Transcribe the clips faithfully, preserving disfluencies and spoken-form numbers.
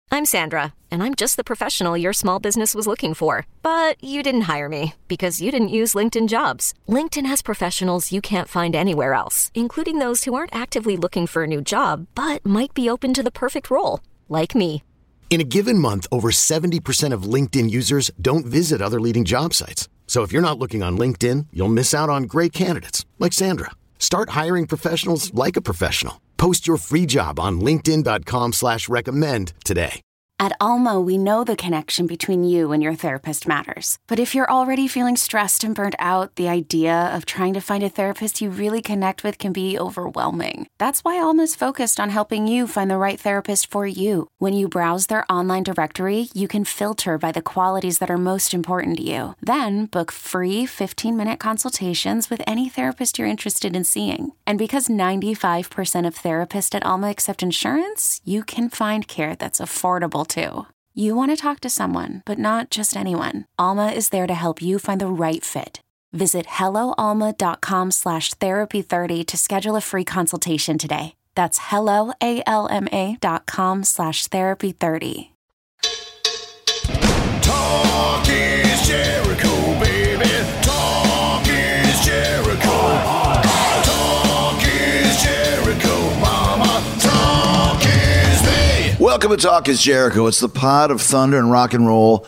I'm Sandra, and I'm just the professional your small business was looking for. But you didn't hire me because you didn't use LinkedIn Jobs. LinkedIn has professionals you can't find anywhere else, including those who aren't actively looking for a new job, but might be open to the perfect role, like me. In a given month, over seventy percent of LinkedIn users don't visit other leading job sites. So if you're not looking on LinkedIn, you'll miss out on great candidates like Sandra. Start hiring professionals like a professional. Post your free job on linkedin.com slash recommend today. At Alma, we know the connection between you and your therapist matters. But if you're already feeling stressed and burnt out, the idea of trying to find a therapist you really connect with can be overwhelming. That's why Alma's focused on helping you find the right therapist for you. When you browse their online directory, you can filter by the qualities that are most important to you. Then book free fifteen-minute consultations with any therapist you're interested in seeing. And because ninety-five percent of therapists at Alma accept insurance, you can find care that's affordable too. You want to talk to someone, but not just anyone. Alma is there to help you find the right fit. Visit helloalma.com slash therapy 30 to schedule a free consultation today. That's helloalma.com slash therapy 30. Talk is Jericho, baby. Talk is Jericho. Talk is Jericho, mama. Talk is me. Welcome to Talk is Jericho. It's the pod of thunder and rock and roll.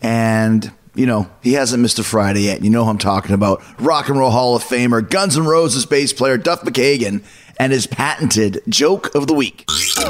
And, you know, he hasn't missed a Friday yet. You know who I'm talking about. Rock and Roll Hall of Famer, Guns N' Roses bass player Duff McKagan, and his patented joke of the week.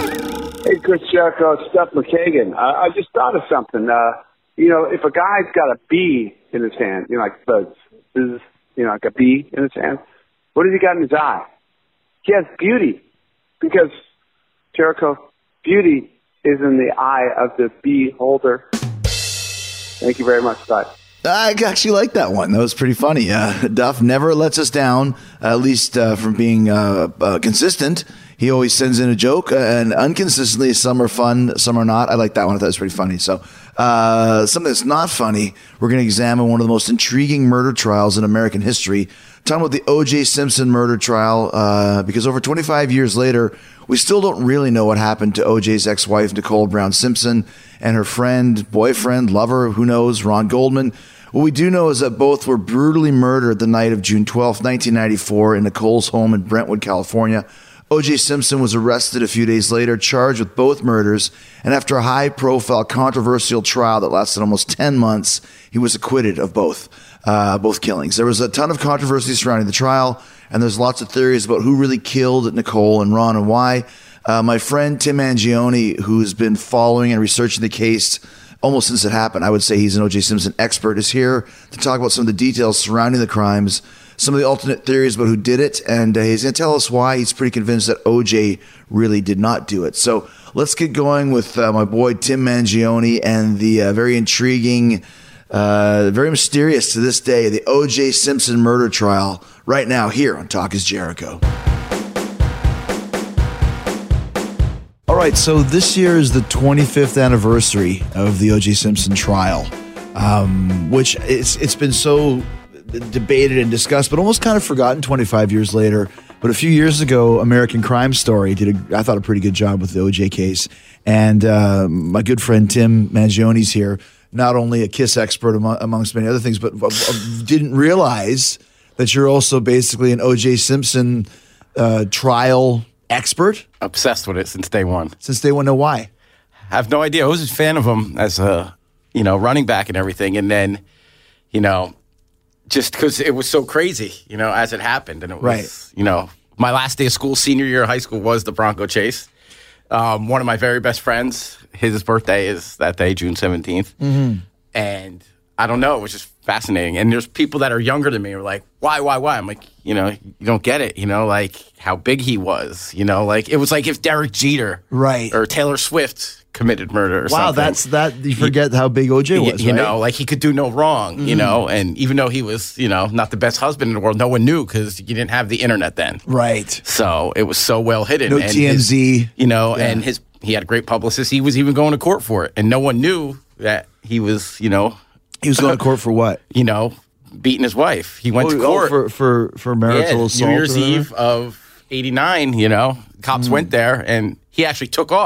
Hey, Chris Jericho, it's Duff McKagan. I, I just thought of something. Uh, you know, if a guy's got a bee in his hand, you know, like buzz, buzz, you know, like a bee in his hand, what has he got in his eye? He has beauty. Because, Jericho, beauty is in the eye of the bee holder. Thank you very much. Bye. I actually like that one. That was pretty funny. Uh, Duff never lets us down, uh, at least uh, from being uh, uh, consistent. He always sends in a joke, uh, and unconsistently, some are fun, some are not. I like that one. I thought it was pretty funny. So, uh, something that's not funny, we're going to examine one of the most intriguing murder trials in American history. Talking about the O J Simpson murder trial, uh, because over twenty-five years later, we still don't really know what happened to O J's ex-wife, Nicole Brown Simpson, and her friend, boyfriend, lover, who knows, Ron Goldman. What we do know is that both were brutally murdered the night of June twelfth, nineteen ninety-four, in Nicole's home in Brentwood, California. O J Simpson was arrested a few days later, charged with both murders, and after a high-profile, controversial trial that lasted almost ten months, he was acquitted of both, uh, both killings. There was a ton of controversy surrounding the trial, and there's lots of theories about who really killed Nicole and Ron and why. Uh, my friend Tim Mangione, who's been following and researching the case almost since it happened, I would say he's an O J Simpson expert, is here to talk about some of the details surrounding the crimes, some of the alternate theories about who did it, and uh, he's going to tell us why he's pretty convinced that O J really did not do it. So let's get going with uh, my boy Tim Mangione and the uh, very intriguing, uh, very mysterious to this day, the O J Simpson murder trial right now here on Talk is Jericho. All right, so this year is the twenty-fifth anniversary of the O J Simpson trial, um, which it's it's been so debated and discussed, but almost kind of forgotten twenty-five years later. But a few years ago, American Crime Story did, a, I thought, a pretty good job with the O J case. And uh, my good friend Tim Mangione's here, not only a KISS expert among, amongst many other things, but uh, didn't realize that you're also basically an O J Simpson uh, trial expert. Obsessed with it since day one. Since day one, know why? I have no idea. I was a fan of him as a, you know, running back and everything. And then, you know, just because it was so crazy, you know, as it happened. And it was, right. you know, my last day of school, senior year of high school, was the Bronco Chase. Um, one of my very best friends, his birthday is that day, June seventeenth. Mm-hmm. And I don't know, it was just fascinating. And there's people that are younger than me who are like, why, why, why? I'm like, you know, you don't get it, you know, like how big he was, you know, like it was like if Derek Jeter right. or Taylor Swift committed murder or wow, something. Wow, that's that. You forget you, how big O J was, you, you right? know, like he could do no wrong, mm-hmm. you know, and even though he was, you know, not the best husband in the world, no one knew because you didn't have the internet then. Right. So it was so well hidden. No and T M Z. His, you know, yeah. and his he had a great publicist. He was even going to court for it. And no one knew that he was, you know. He was going to court for what? You know, beating his wife. He went oh, to court. Oh, for, for, for marital yeah, assault? New Year's Eve of eighty-nine, you know. Cops mm. went there, and he actually took off.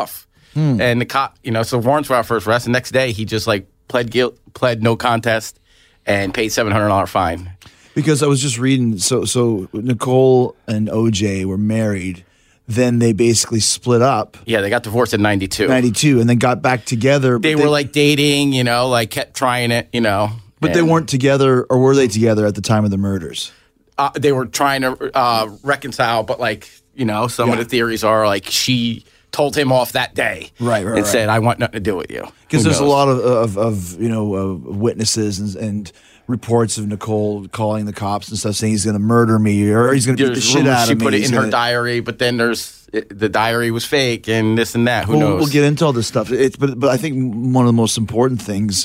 Hmm. And the cop, you know, so warrants were out for his arrest. The next day, he just like pled guilt, pled no contest, and paid seven hundred dollars fine. Because I was just reading, so so Nicole and O J were married. Then they basically split up. Yeah, they got divorced in ninety-two. ninety-two, and then got back together. They, they were like dating, you know, like kept trying it, you know. But they weren't together, or were they together at the time of the murders? Uh, they were trying to uh, reconcile, but like, you know, some yeah. of the theories are like she told him off that day. Right, right, And right. said, I want nothing to do with you. Because there's knows? a lot of, of, of you know, uh, witnesses and, and reports of Nicole calling the cops and stuff, saying he's going to murder me or he's going to beat the shit out she of me. She put it he's in gonna... her diary, but then there's it, the diary was fake and this and that. Who we'll, knows? We'll get into all this stuff. It's, but but I think one of the most important things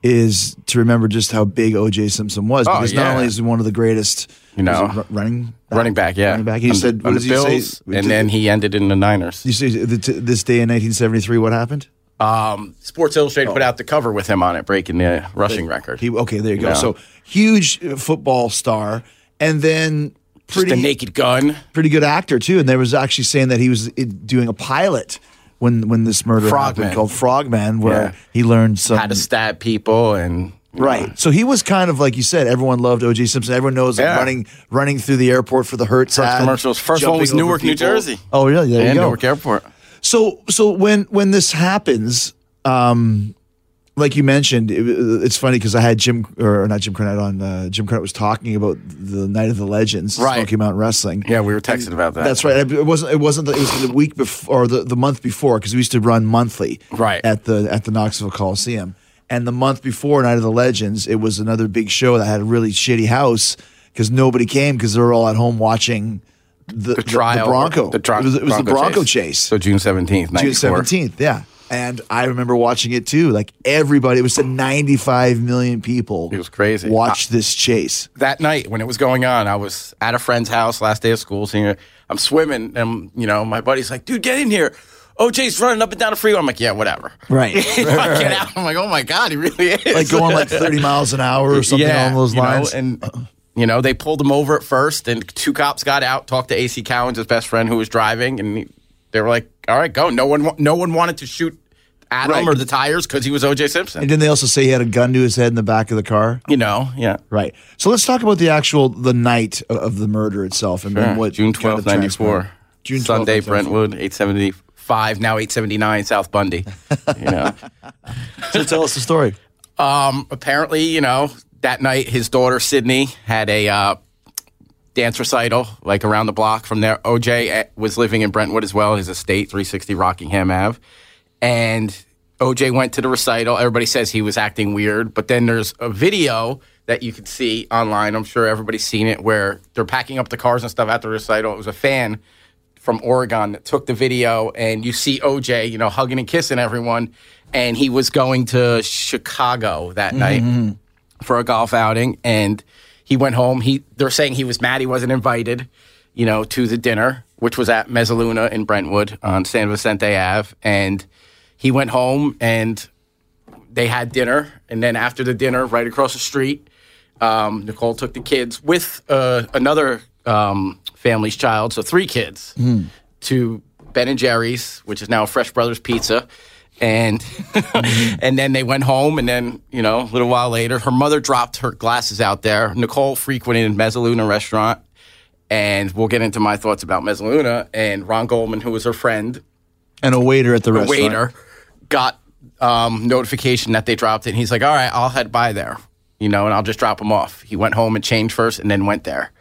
is to remember just how big O J Simpson was. Oh, because yeah. not only is he one of the greatest, you know, r- running back? running back, yeah, running back. He on said, the, what on does the he Bills, say? and then he ended in the Niners. You say this day in nineteen seventy-three, what happened? Um, Sports Illustrated Oh. put out the cover with him on it, breaking the rushing record. He, okay, there you go. Yeah. So huge uh, football star, and then pretty Just a naked gun. pretty good actor too. And there was actually saying that he was uh, doing a pilot when when this murder Frogman. happened called Frogman, where Yeah. he learned some How to stab people and you right. know. So he was kind of like you said. Everyone loved O J Simpson. Everyone knows like, Yeah. running running through the airport for the Hertz First ad, commercials. First one jumping was over Newark, New people. Jersey. Oh, really? There and you go. Newark Airport. So so when when this happens, um, like you mentioned, it, it's funny because I had Jim or not Jim Cornette on. Uh, Jim Cornette was talking about the Night of the Legends, Right. Smoky Mountain Wrestling. Yeah, we were texting about that. That's right. It wasn't. It wasn't. The, it was the week before or the, the month before because we used to run monthly. Right. At the at the Knoxville Coliseum, and the month before Night of the Legends, it was another big show that had a really shitty house because nobody came because they were all at home watching the, The trial. the, Bronco. The tro- it was, it was the Bronco Bronco chase. chase. So June seventeenth, June ninety-four. seventeenth, yeah. And I remember watching it too. Like everybody, it was to ninety-five million people. It was crazy. Watched this chase. That night when it was going on, I was at a friend's house last day of school. Seeing I'm swimming, and you know, my buddy's like, "Dude, get in here." O J's running up and down the freeway. I'm like, "Yeah, whatever." Right. Get out. I'm like, "Oh my god, he really is." Like going like thirty miles an hour or something yeah, along those you know, lines. and you know, they pulled him over at first, and two cops got out, talked to A C Cowens, his best friend, who was driving, and he, they were like, "All right, go." No one, no one wanted to shoot at Right. him or the tires because he was O J Simpson. And didn't they also say he had a gun to his head in the back of the car? You know, yeah. Right. So let's talk about the actual the night of- of the murder itself and then Sure. what June kind twelfth, of transpired. ninety-four. June twelfth, Sunday, ninety-four. Brentwood, eight seventy-five, now eight seventy-nine, South Bundy. You know. So tell us the story. Um, apparently, you know, that night his daughter Sydney had a uh, dance recital like around the block from there. O J was living in Brentwood as well, his estate, three sixty Rockingham Avenue. And O J went to the recital. Everybody says he was acting weird, but then there's a video that you can see online. I'm sure everybody's seen it where they're packing up the cars and stuff at the recital. It was a fan from Oregon that took the video, and you see O J, you know, hugging and kissing everyone. And he was going to Chicago that night for a golf outing, and he went home. He they're saying he was mad he wasn't invited, you know, to the dinner, which was at Mezzaluna in Brentwood on San Vicente Avenue. And he went home, and they had dinner. And then after the dinner, right across the street, um, Nicole took the kids with uh, another um, family's child, so three kids, to Ben and Jerry's, which is now Fresh Brothers Pizza. And and then they went home, and then, you know, a little while later, her mother dropped her glasses out there. Nicole frequented Mezzaluna restaurant, and we'll get into my thoughts about Mezzaluna. And Ron Goldman, who was her friend, And a waiter at the the restaurant. waiter, got um, notification that they dropped it. And he's like, all right, I'll head by there, you know, and I'll just drop him off. He went home and changed first and then went there.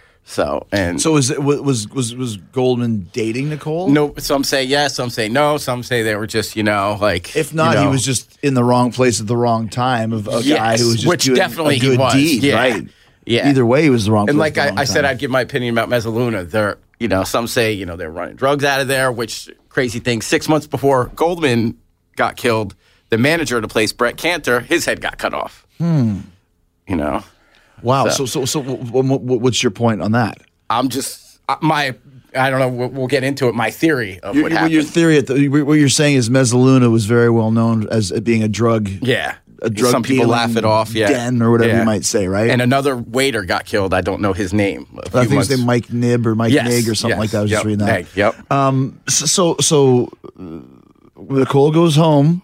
So, and So was, it, was was was Goldman dating Nicole? no, some say yes, some say no, some say they were just, you know, like. If not, you know, he was just in the wrong place at the wrong time of a Yes, guy who was just which doing definitely a he good was. deed, Yeah. right? Yeah. Either way, he was the wrong And place like at the I, wrong I said, time. I'd give my opinion about Mezzaluna. They're, you know, some say, you know, they're running drugs out of there, which crazy thing. Six months before Goldman got killed, the manager of the place, Brett Cantor, his head got cut off. Hmm. You know, Wow. So- So, so, so, w- w- what's your point on that? I'm just, uh, my, I don't know, we'll, we'll get into it, my theory of Your, what your- happened. your theory, at the, what you're saying is Mezzaluna was very well known as being a drug, yeah. a drug Some people dealing laugh it off, yeah. den or whatever Yeah. you might say, right? And another waiter got killed. I don't know his name. A I few think his months- name Mike Nib or Mike Yes, Nig or something yes, like that. I was yep, just reading that. Nig, yep. Um, so, so, so uh, Nicole goes home,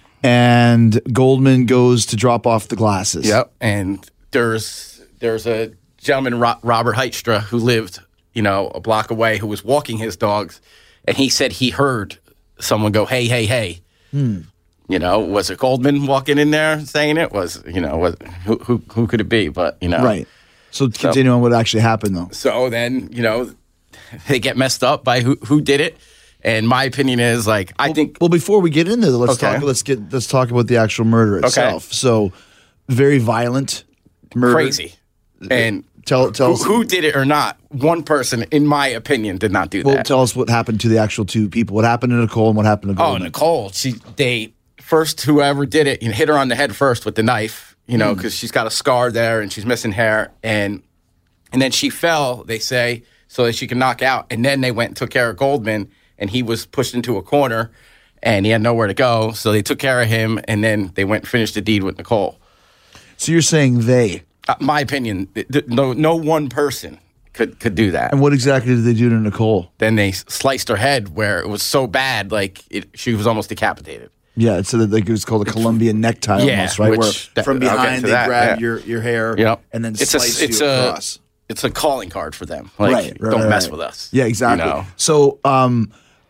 and Goldman goes to drop off the glasses. Yep. And there's there's a gentleman, Ro- Robert Heitstra, who lived, you know, a block away, who was walking his dogs, and he said he heard someone go, "Hey, hey, hey." Hmm. You know, was it Goldman walking in there saying it? Was, you know, was who who who could it be? But, you know. Right. So continue on what actually happened, though. So then, you know, they get messed up by who who did it. And my opinion is, like, I well, think. Well, before we get into that, let's Okay. talk. Let's get. Let's talk about the actual murder itself. So, very violent murder. Crazy. And tell tell who, us who did it or not. One person, in my opinion, did not do Well, that. tell us what happened to the actual two people. What happened to Nicole and what happened to Oh, Goldman? Nicole. She they first whoever did it, you know, hit her on the head first with the knife. You know, because she's got a scar there and she's missing hair, and and then she fell. They say so that she could knock out, and then they went and took care of Goldman. And he was pushed into a corner, and he had nowhere to go. So they took care of him, and then they went and finished the deed with Nicole. So you're saying they? Uh, my opinion, th- th- no, no one person could could do that. And what exactly did they do to Nicole? Then they sliced her head, where it was so bad, like it, she was almost decapitated. Yeah, it's, a, like it was called a Colombian necktie Yeah, almost, right? which- Where that- from I'll get behind to they that, grab yeah. your, your hair Yep. and then it's slice a, it's you a, across. It's a calling card for them. Like, right, right, don't right, mess right. with us. Yeah, exactly. You know? So, um,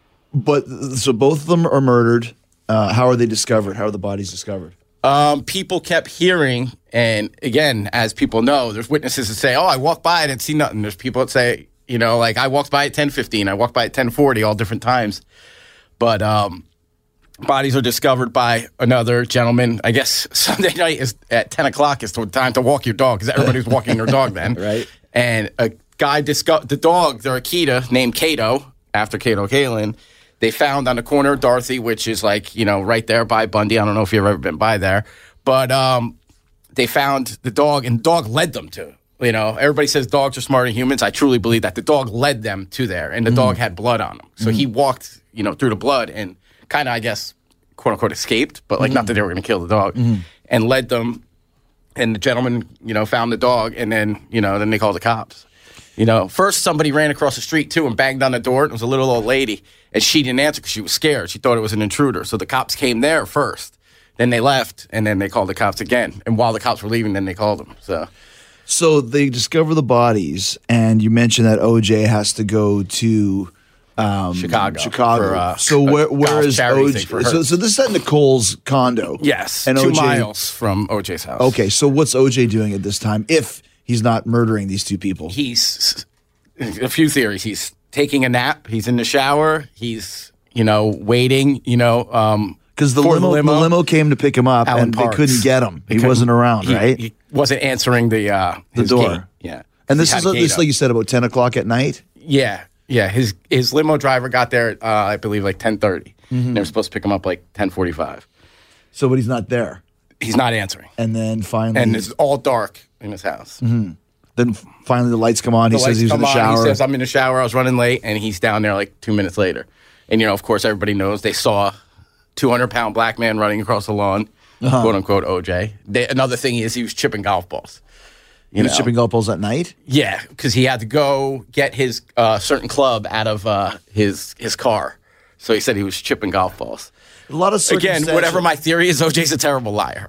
but so both of them are murdered. Uh, how are they discovered? How are the bodies discovered? Um, people kept hearing, and again, as people know, there's witnesses that say, "Oh, I walked by, I didn't see nothing." There's people that say, you know, like I walked by at ten fifteen, I walked by at ten forty, all different times. But um, bodies are discovered by another gentleman. I guess Sunday night is at ten o'clock is the time to walk your dog because everybody's walking their dog then, Right. And a guy discovered the dog, their Akita, named Cato, after Cato Kalin. They found on the corner of Dorothy, which is like, you know, right there by Bundy. I don't know if you've ever been by there. But um, they found the dog, and the dog led them to, you know, everybody says dogs are smarter than humans. I truly believe that. The dog led them to there, and the mm. dog had blood on him. So mm. he walked, you know, through the blood and kind of, I guess, quote unquote, escaped, but like mm. not that they were going to kill the dog, mm. and led them. And the gentleman, you know, found the dog, and then, you know, then they called the cops. You know, first somebody ran across the street, too, and banged on the door. It was a little old lady, and she didn't answer because she was scared. She thought it was an intruder. So the cops came there first. Then they left, and then they called the cops again. And while the cops were leaving, then they called them. So so they discover the bodies, and you mentioned that O J has to go to um, Chicago. Chicago. For, uh, so where, where is O J? So, so this is at Nicole's condo. Yes, and two O J, miles from O J's house. Okay, so what's O J doing at this time if he's not murdering these two people? He's a few theories. He's taking a nap. He's in the shower. He's, you know, waiting, you know, um, because the, the limo, limo. the limo came to pick him up, Alan and Parks. they couldn't get him. He They wasn't around, he, right? He wasn't answering the uh, the his door. gate. Yeah, and this He is had a this, gate like up. you said, about ten o'clock at night. Yeah, yeah. His his limo driver got there at, uh, I believe, like ten thirty. Mm-hmm. They were supposed to pick him up like ten forty-five. So, but he's not there. He's not answering. And then finally, and it's all dark in his house. Mm-hmm. Then finally the lights come on. The he says lights he's in come the on. shower. He says, "I'm in the shower. I was running late," and he's down there like two minutes later. And you know, of course, everybody knows they saw two hundred pound black man running across the lawn, uh-huh. quote unquote O J. They, another thing is he was chipping golf balls. You he was know? chipping golf balls at night? Yeah, because he had to go get his uh, certain club out of uh, his his car. So he said he was chipping golf balls. A lot of Again, whatever my theory is, O J's a terrible liar.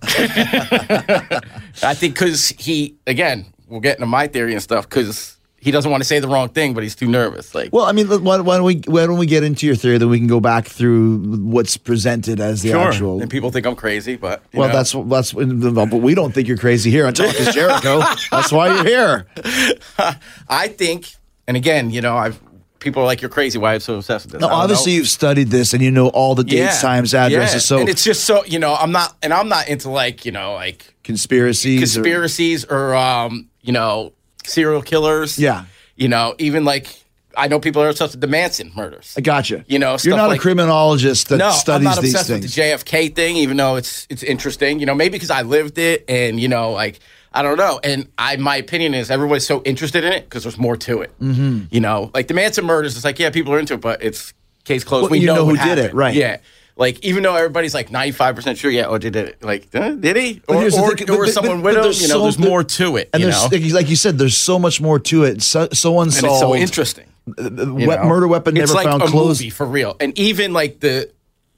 I think because he, again, we'll get into my theory and stuff, because he doesn't want to say the wrong thing, but he's too nervous. Like, well, I mean, why, why don't we why don't we get into your theory, then we can go back through what's presented as the sure. actual. And people think I'm crazy, but you well, know. that's that's but we don't think you're crazy here on Talk is Jericho. That's why you're here. I think, and again, you know, I've. People are like, "You're crazy. Why are you so obsessed with this?" Now, obviously, know. You've studied this and you know all the dates, yeah. times, addresses. Yeah. So, and it's just so, you know, I'm not, and I'm not into like, you know, like conspiracies, conspiracies, or, or um, you know, serial killers. Yeah, you know, even like I know people are obsessed with the Manson murders. I gotcha. You know, you're not like, a criminologist that no, studies I'm not these obsessed things. with the J F K thing, even though it's it's interesting. You know, maybe because I lived it, and you know, like. I don't know. And I, my opinion is everybody's so interested in it because there's more to it. Mm-hmm. You know, like the Manson murders, it's like, yeah, people are into it, but it's case closed. Well, we you know, know who what did happened. it, right. Yeah. Like, even though everybody's like ninety-five percent sure, yeah, oh, did it. Like, uh, did he? But Or, here's the or, thing, or but- was someone but- with but him? there's You know, so- there's more to it. And you there's, know? like you said, there's so much more to it. So, so unsolved. And it's so interesting. We- you know? murder weapon it's never like found a closed. movie for real. And even like the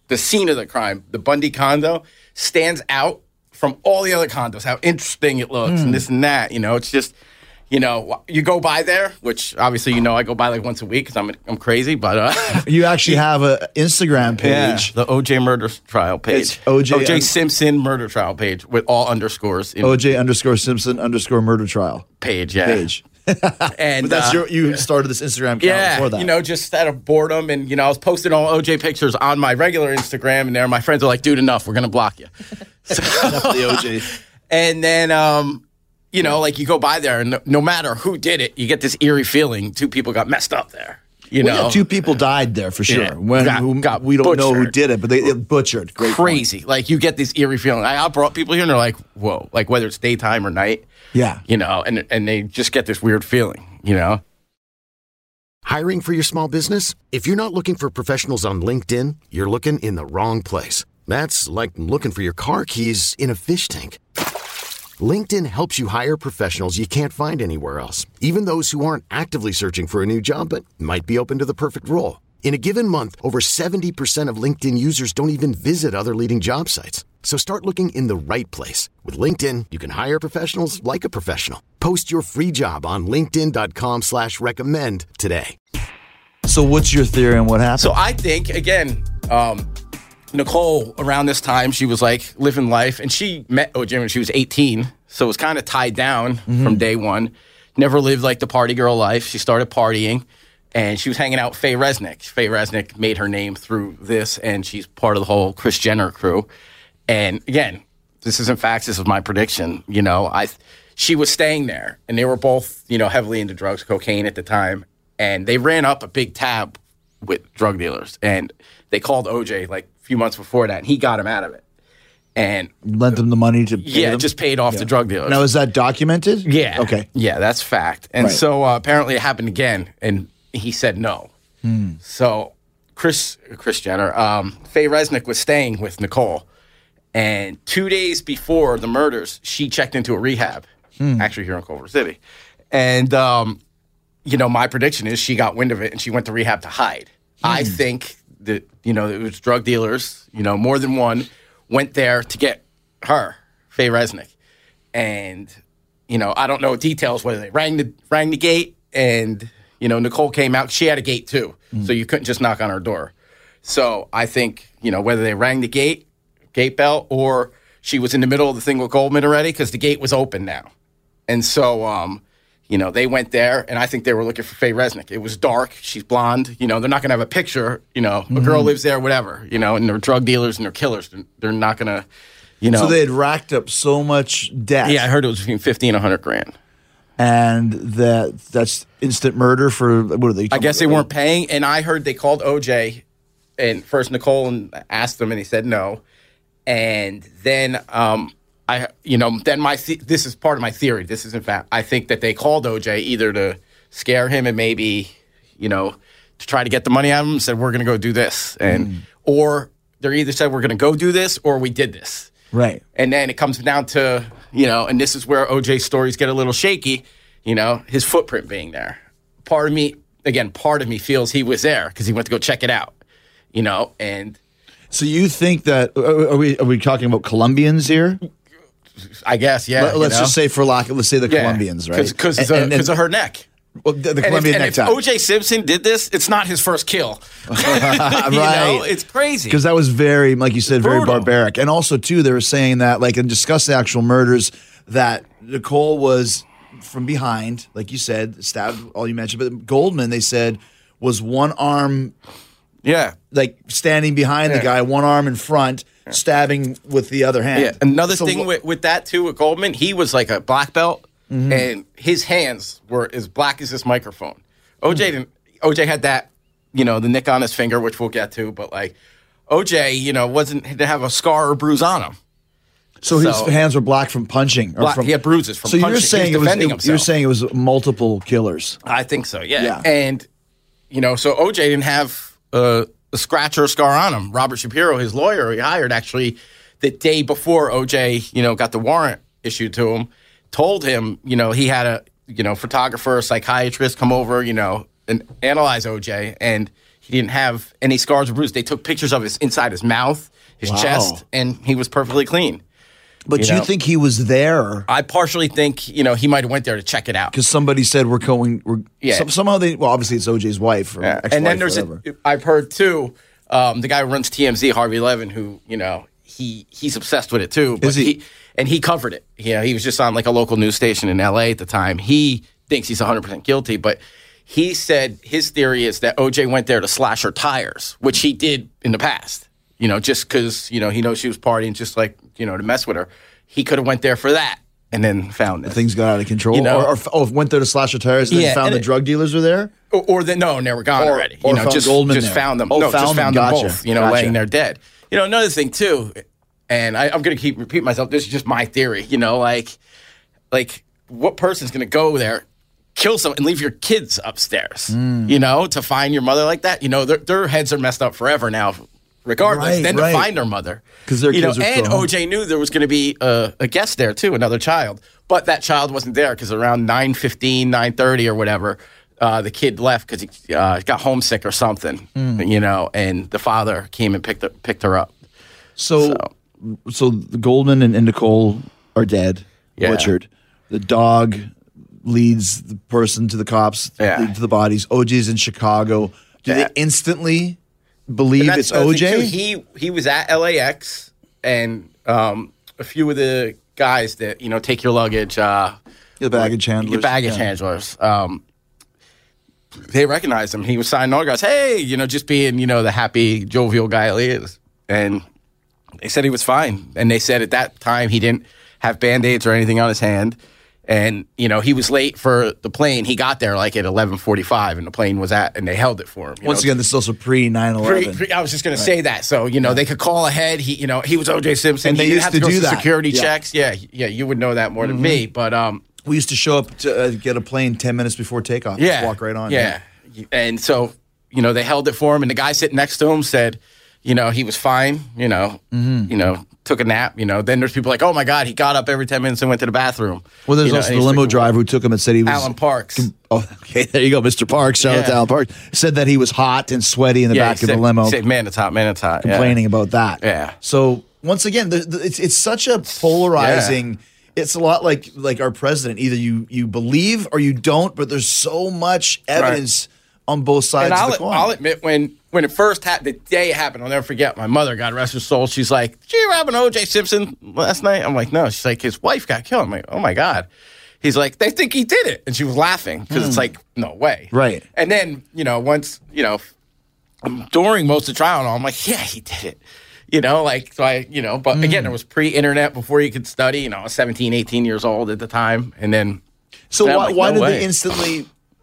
the scene of the crime, the Bundy condo, stands out from all the other condos, how interesting it looks, mm. and this and that. You know, it's just, you know, you go by there, which obviously, you know, I go by like once a week because I'm I'm crazy, but uh, you actually have an Instagram page, yeah, the O J murder trial page, it's O J O J Simpson murder trial page with all underscores. In O J underscore Simpson underscore murder trial page, yeah, page. And but that's uh, your, you started this Instagram account yeah, before that. You know, just out of boredom, and you know, I was posting all O J pictures on my regular Instagram, and there my friends are like, "Dude, enough, we're gonna block you." So, the O J. And then, um, you know, like you go by there, and no, no matter who did it, you get this eerie feeling two people got messed up there. You well, know, yeah, two people died there for sure. Yeah, when got, who, got we don't butchered. know who did it, but they, they butchered. Great Crazy. point. Like you get this eerie feeling. I, I brought people here, and they're like, "Whoa!" Like whether it's daytime or night. Yeah. You know, and and they just get this weird feeling. You know. Hiring for your small business? If you're not looking for professionals on LinkedIn, you're looking in the wrong place. That's like looking for your car keys in a fish tank. LinkedIn helps you hire professionals you can't find anywhere else, even those who aren't actively searching for a new job but might be open to the perfect role. In a given month, over seventy percent of LinkedIn users don't even visit other leading job sites. So start looking in the right place. With LinkedIn, you can hire professionals like a professional. Post your free job on linkedin.com slash recommend today. So what's your theory on what happened? So I think, again, um, Nicole, around this time, she was like living life, and she met O J when she was eighteen, so it was kind of tied down mm-hmm. from day one. Never lived like the party girl life. She started partying, and she was hanging out with Faye Resnick. Faye Resnick made her name through this, and she's part of the whole Kris Jenner crew. And again, this isn't facts. This is my prediction. You know, I she was staying there, and they were both, you know, heavily into drugs, cocaine at the time, and they ran up a big tab with drug dealers, and they called O J like a few months before that, and he got him out of it. And lent them the money to pay yeah, them? just paid off yeah. the drug dealers. Now, is that documented? Yeah. Okay. Yeah, that's fact. And right. so uh, apparently it happened again, and he said no. Hmm. So Kris Kris Jenner, um, Faye Resnick was staying with Nicole, and two days before the murders, she checked into a rehab, hmm. actually here in Culver City. And, um, you know, my prediction is she got wind of it, and she went to rehab to hide. Hmm. I think that, you know, it was drug dealers, you know, more than one, went there to get her, Faye Resnick. And, you know, I don't know details, whether they rang the rang the gate, and, you know, Nicole came out. She had a gate, too, mm. so you couldn't just knock on her door. So I think, you know, whether they rang the gate, gate bell, or she was in the middle of the thing with Goldman already, because the gate was open now. And so, um, you know, they went there, and I think they were looking for Faye Resnick. It was dark. She's blonde. You know, they're not going to have a picture. You know, mm-hmm. a girl lives there, whatever. You know, and they're drug dealers and they're killers. They're, they're not going to, you know. So they had racked up so much debt. Yeah, I heard it was between fifty and a hundred grand. And that that's instant murder for, what are they? I guess they weren't paying, and I heard they called O J, and first Nicole and asked him, and he said no. And then, um, I, you know, then my, th- this is part of my theory. This is, in fact, I think that they called O J either to scare him and maybe, you know, to try to get the money out of him, said, we're going to go do this. And, mm. or they're either said, we're going to go do this, or we did this. Right. And then it comes down to, you know, and this is where O J's stories get a little shaky, you know, his footprint being there. Part of me, again, part of me feels he was there because he went to go check it out, you know, and. So you think that, are we, are we talking about Colombians here? I guess, yeah. Let, let's you know? just say for lack, let's say the yeah. Colombians, right? Because of her neck. Well, the, the and Colombian if, and necktie. if O J Simpson did this, it's not his first kill. Right. You know? It's crazy. Because that was very, like you said, Brutal. very barbaric. And also, too, they were saying that, like, and discuss the actual murders, that Nicole was from behind, like you said, stabbed, all you mentioned. But Goldman, they said, was one arm, yeah, like standing behind yeah. the guy, one arm in front, yeah. stabbing with the other hand. Yeah. Another so, thing with, with that, too, with Goldman, he was like a black belt, mm-hmm. and his hands were as black as this microphone. O J didn't. O J had that, you know, the nick on his finger, which we'll get to, but like O J, you know, wasn't didn't have a scar or bruise on him. So, so his hands were black from punching. Or black, from, he had bruises from so punching. you're saying he was it was defending it, himself. you're saying it was multiple killers. I think so. Yeah. yeah. And you know, so O J didn't have uh, a scratch or a scar on him. Robert Shapiro, his lawyer, he hired actually the day before O J, you know, got the warrant issued to him, told him, you know, he had a you know photographer, a psychiatrist come over, you know, and analyze O J, and He didn't have any scars or bruises. They took pictures of his inside his mouth, his Wow. chest, and he was perfectly clean. But You you know? think he was there I partially think, you know, he might have went there to check it out. because somebody said we're going? We're Yeah. some- somehow they. Well, obviously it's O J's wife. Or Yeah. ex-wife, And then there's, whatever. a, I've heard too, um, the guy who runs T M Z, Harvey Levin, who, you know, he he's obsessed with it too. But Is he? And he covered it. You know, he was just on like a local news station in L A at the time. He thinks he's one hundred percent guilty, but he said his theory is that O J went there to slash her tires, which he did in the past. You know, just because, you know, he knows she was partying just like, you know, to mess with her. He could have went there for that and then found this. Things got out of control. You know? or, or oh, went there to slash the tires and Yeah, then found and the it- drug dealers were there. Or, or the, no, and they were gone Or- already. or you know, found just, Goldman just there. found them. Oh, no, found just them. found Gotcha. them both. You know, Gotcha. laying there dead. You know, another thing too, and I, I'm going to keep repeating myself. This is just my theory. You know, like, like what person's going to go there, kill someone, and leave your kids upstairs? Mm. You know, to find your mother like that. You know, their, their heads are messed up forever now. Regardless, Right, then right. to find her mother, 'Cause their you know, kids are and still home. O J knew there was going to be a, a guest there too, another child, but that child wasn't there because around nine fifteen, nine thirty or whatever, uh, the kid left because he uh, got homesick or something, Mm. you know, and the father came and picked her, picked her up. So, so, the Goldman and, and Nicole are dead, Yeah. butchered. The dog leads the person to the cops, Yeah. lead to the bodies. O J's in Chicago. Do Yeah. they instantly believe And that's it's the other O thing, J? too. He he was at L A X, and um, a few of the guys that you know take your luggage, uh, The baggage handlers. your baggage Yeah. handlers. Um, they recognized him. He was signing autographs. Hey, you know, just being you know the happy, jovial guy he is, and they said he was fine. And they said at that time he didn't have Band-Aids or anything on his hand. And, you know, he was late for the plane. He got there like at eleven forty-five and the plane was at, and they held it for him. you Once know. again, this is also pre nine Pre- eleven. pre- I was just going to say that. So, you know, they could call ahead. He, you know, he was O J Simpson. And they he didn't used have to to go do through that. security Yeah. checks. Yeah, yeah, you would know that more than me. But, um, We used to show up to uh, get a plane ten minutes before takeoff. yeah. Just walk right on. Yeah. And so, you know, they held it for him, and the guy sitting next to him said, you know, he was fine, you know, Mm-hmm. you know, took a nap, you know. Then there's people like, oh my God, he got up every ten minutes and went to the bathroom. Well, there's You know, also and the he's limo like, driver who took him and said he was. Alan Parks. Oh, okay. There you go, Mister Parks. Shout out to Yeah. Alan Parks. Said that he was hot and sweaty in the Yeah, back he of said, the limo, he said, man, it's hot, man, it's hot. Yeah. complaining about that. Yeah. So once again, the, the, it's it's such a polarizing. It's a lot like like our president. Either you you believe or you don't, but there's so much evidence on both sides And I'll, of the coin. I'll admit, when when it first happened, the day it happened, I'll never forget. My mother, God rest her soul, she's like, "Did you have an O J Simpson last night?" I'm like, "No." She's like, "His wife got killed." I'm like, "Oh my God." He's like, "They think he did it," and she was laughing because it's like, "No way." Right. And then you know, once you know, during most of the trial, I'm like, "Yeah, he did it." You know, like, so I, you know, but again, it was pre-internet before you could study. You know, I was seventeen, eighteen years old at the time. And then, so I'm why, like, why no did way. they instantly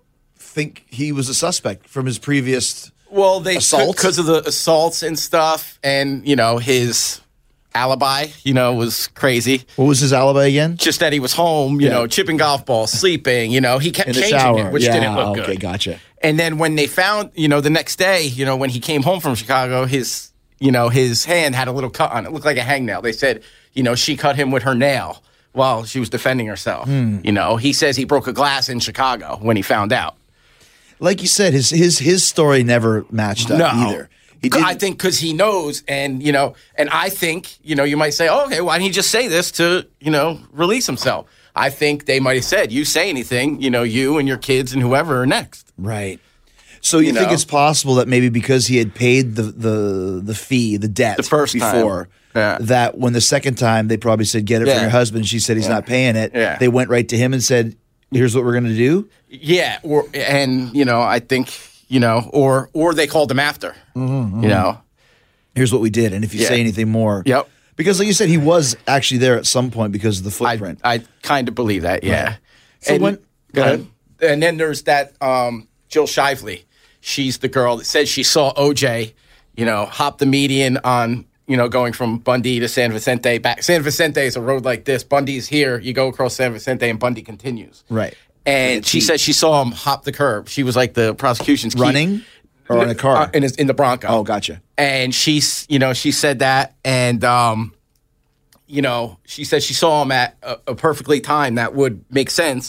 think he was a suspect from his previous? well, they Assault? because of the assaults and stuff, and, you know, his alibi, you know, was crazy. What was his alibi again? Just that he was home, you Yeah. know, chipping golf balls, sleeping, you know, he kept In the changing shower, it, which yeah, didn't look okay, good. gotcha. And then when they found, you know, the next day, you know, when he came home from Chicago, his, you know, his hand had a little cut on it. It looked like a hangnail. They said, you know, she cut him with her nail while she was defending herself. Hmm. You know, he says he broke a glass in Chicago when he found out. Like you said, his his his story never matched up No. either. He didn't, I think because he knows, and you know, and I think, you know, you might say, oh, okay, why didn't he just say this to, you know, release himself? I think they might have said, you say anything, you know, you and your kids and whoever are next. right. So you, You think know? it's possible that maybe because he had paid the the the fee, the debt The first time. before, Yeah. that when the second time they probably said, "Get it Yeah. from your husband," she said he's not paying it. Yeah. They went right to him and said, "Here's what we're going to do." Yeah, or and you know, I think you know, or or they called him after, Mm-hmm, you know. Here's what we did, and if you Yeah. say anything more, Yep. because like you said, he was actually there at some point because of the I footprint. I kind of believe that, yeah. So and, when- go ahead. And then there's that um, Jill Shively. She's the girl that said she saw O J, you know, hop the median on, you know, going from Bundy to San Vicente back. San Vicente is a road like this. Bundy's here. You go across San Vicente, and Bundy continues. Right. And she said she saw him hop the curb. She was like the prosecution's key- Running or in a car? Uh, in, his, in the Bronco. Oh, gotcha. And she's, you know, she said that, and um, you know, she said she saw him at a, a perfectly time that would make sense.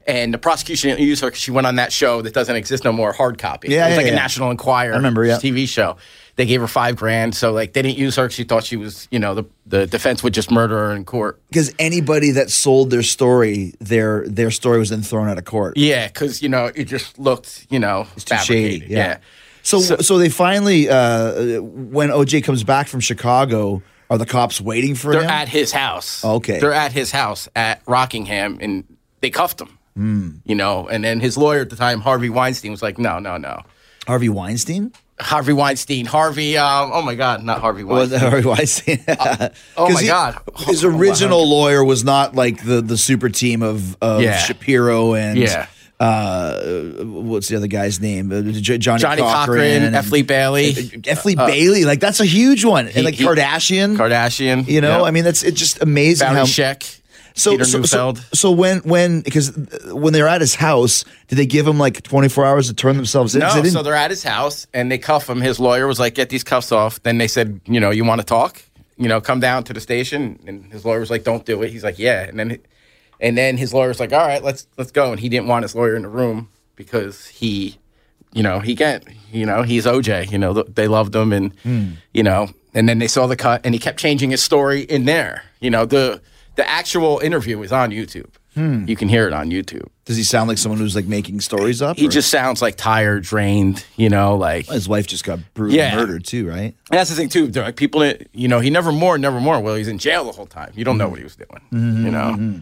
And the prosecution didn't use her because she went on that show that doesn't exist no more, Hard Copy. Yeah, it was yeah, like yeah. a National Enquirer I remember, yeah. T V show. They gave her five grand, so like they didn't use her because she thought she was, you know, the, the defense would just murder her in court. Because anybody that sold their story, their their story was then thrown out of court. Yeah, because, you know, it just looked, you know, It's too fabricated. shady. Yeah. yeah. So, so So- they finally, uh, when O J comes back from Chicago, are the cops waiting for They're him? at his house. Okay. They're at his house at Rockingham, and they cuffed him. Hmm. You know, and then his lawyer at the time, Harvey Weinstein, was like, no, no, no. Harvey Weinstein? Harvey Weinstein. Harvey, um, oh my God, not Harvey Was Weinstein. Harvey Weinstein? oh 'Cause my he- God. His Oh, wow. original lawyer was not like the, the super team of, of Yeah. Shapiro and Yeah. uh, what's the other guy's name? Uh, J- Johnny, Johnny Cochran. Cochran, and- F. Lee Bailey. F. Lee Bailey. Like, that's a huge one. and like he- Kardashian. Kardashian. You know, yeah. I mean, that's it's just amazing Barry how. Sheck. So, Peter so, so, Neufeld. so when when because when they were at his house, did they give him like twenty-four hours to turn themselves in? No, They didn't- so they're at his house, and they cuff him. His lawyer was like, get these cuffs off. Then they said, you know, you want to talk? You know, come down to the station. And his lawyer was like, don't do it. He's like, yeah. And then and then his lawyer was like, all right, let's let's go. And he didn't want his lawyer in the room because he, you know, he can't, you know, he's O J. You know, th- they loved him, and, you know, and then they saw the cut, and he kept changing his story in there. You know, the the actual interview is on YouTube. You can hear it on YouTube. Does he sound like someone who's like making stories up? He or- just sounds like tired, drained, you know, like. his wife just got brutally Yeah. murdered too, right? And that's the thing too. They're like people, that, you know, he never more, never more. Well, he's in jail the whole time. You don't know what he was doing. You know.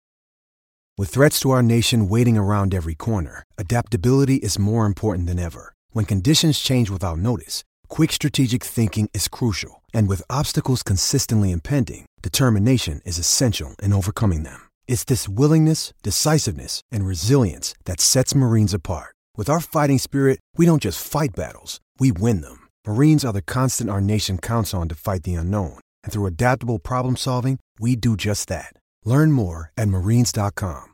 With threats to our nation waiting around every corner, adaptability is more important than ever. When conditions change without notice, quick strategic thinking is crucial. And with obstacles consistently impending, determination is essential in overcoming them. It's this willingness, decisiveness, and resilience that sets Marines apart. With our fighting spirit, we don't just fight battles, we win them. Marines are the constant our nation counts on to fight the unknown. And through adaptable problem solving, we do just that. Learn more at marines dot com.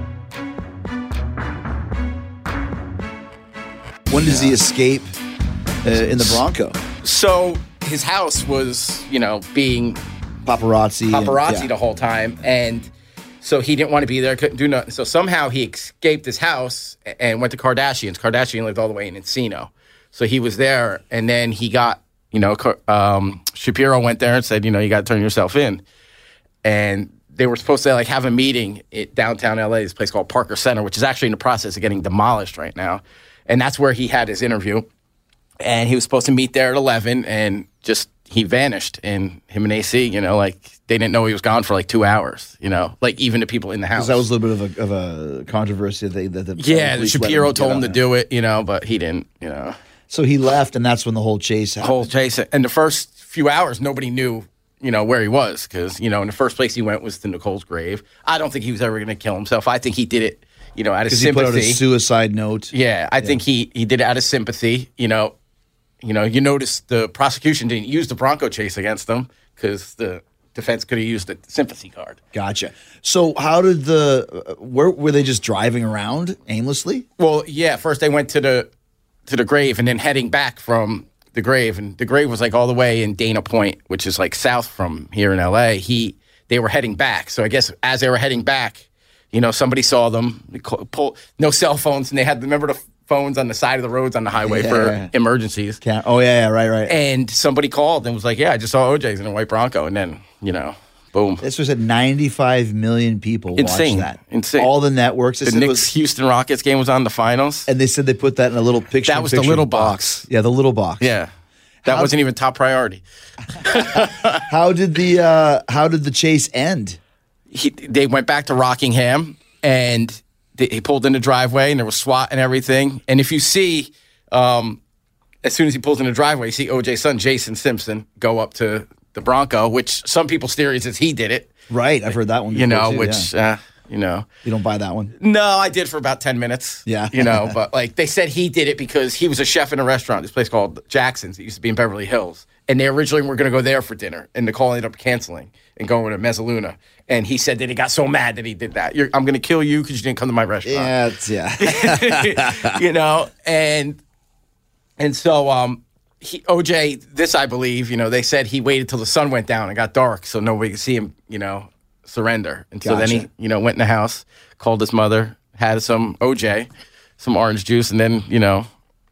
When does he escape uh, in the Bronco? So his house was, you know, being Paparazzi. and- paparazzi yeah. the whole time, and so he didn't want to be there, couldn't do nothing. So somehow he escaped his house and went to Kardashian's. Kardashian lived all the way in Encino, so he was there, and then he got, you know, um, Shapiro went there and said, you know, you got to turn yourself in, and they were supposed to like have a meeting at downtown L A, this place called Parker Center, which is actually in the process of getting demolished right now, and that's where he had his interview, and he was supposed to meet there at eleven, and just he vanished, and him and A C, you know, like they didn't know he was gone for like two hours, you know, like even the people in the house. Because that was a little bit of a, of a controversy that, they, that the yeah, the police let Shapiro get told him on to it. do it, you know, but he didn't, you know. So he left, and that's when the whole chase happened. Whole chase. And the first few hours, nobody knew, you know, where he was because, you know, in the first place he went was to Nicole's grave. I don't think he was ever going to kill himself. I think he did it, you know, out of Because he put sympathy. out a suicide note. Yeah, I think he, he did it out of sympathy. You know, you know, you notice the prosecution didn't use the Bronco chase against him because the defense could have used the sympathy card. Gotcha. So how did the uh, where were they just driving around aimlessly? Well, yeah. First they went to the to the grave, and then heading back from the grave, and the grave was like all the way in Dana Point, which is like south from here in L A. He they were heading back, so I guess as they were heading back, you know, somebody saw them. They call, pull, no cell phones, and they had remember the phones on the side of the roads on the highway Yeah. for emergencies. Can't, oh yeah, yeah, right, right. And somebody called and was like, "Yeah, I just saw O J's in a white Bronco," and then you know, boom. This was at ninety-five million people Insane. watched that. Insane. All the networks. They The said it Knicks was- Houston Rockets game was on the finals. and they said they put that in a little picture. That was the picture little box. Yeah, the little box. Yeah, that How- wasn't even top priority. How did the uh, how did the chase end? He, they went back to Rockingham, and they, he pulled in the driveway, and there was SWAT and everything. And if you see, um, as soon as he pulls in the driveway, you see O J's son, Jason Simpson, go up to the Bronco, which some people's theory is he did it. Right, I've heard that one. You before, know, too, which, yeah. uh, you know. You don't buy that one. No, I did for about ten minutes. Yeah. You know, but like they said he did it because he was a chef in a restaurant, this place called Jackson's. It used to be in Beverly Hills. And they originally were going to go there for dinner. And Nicole ended up canceling and going to Mezzaluna. And he said that he got so mad that he did that. You're, I'm going to kill you because you didn't come to my restaurant. Yeah, it's, yeah. You know, and and so um, he, O J, this I believe, you know, they said he waited till the sun went down and got dark so nobody could see him, you know, surrender. And so then he, Gotcha. you know, went in the house, called his mother, had some O J, some orange juice, and then, you know,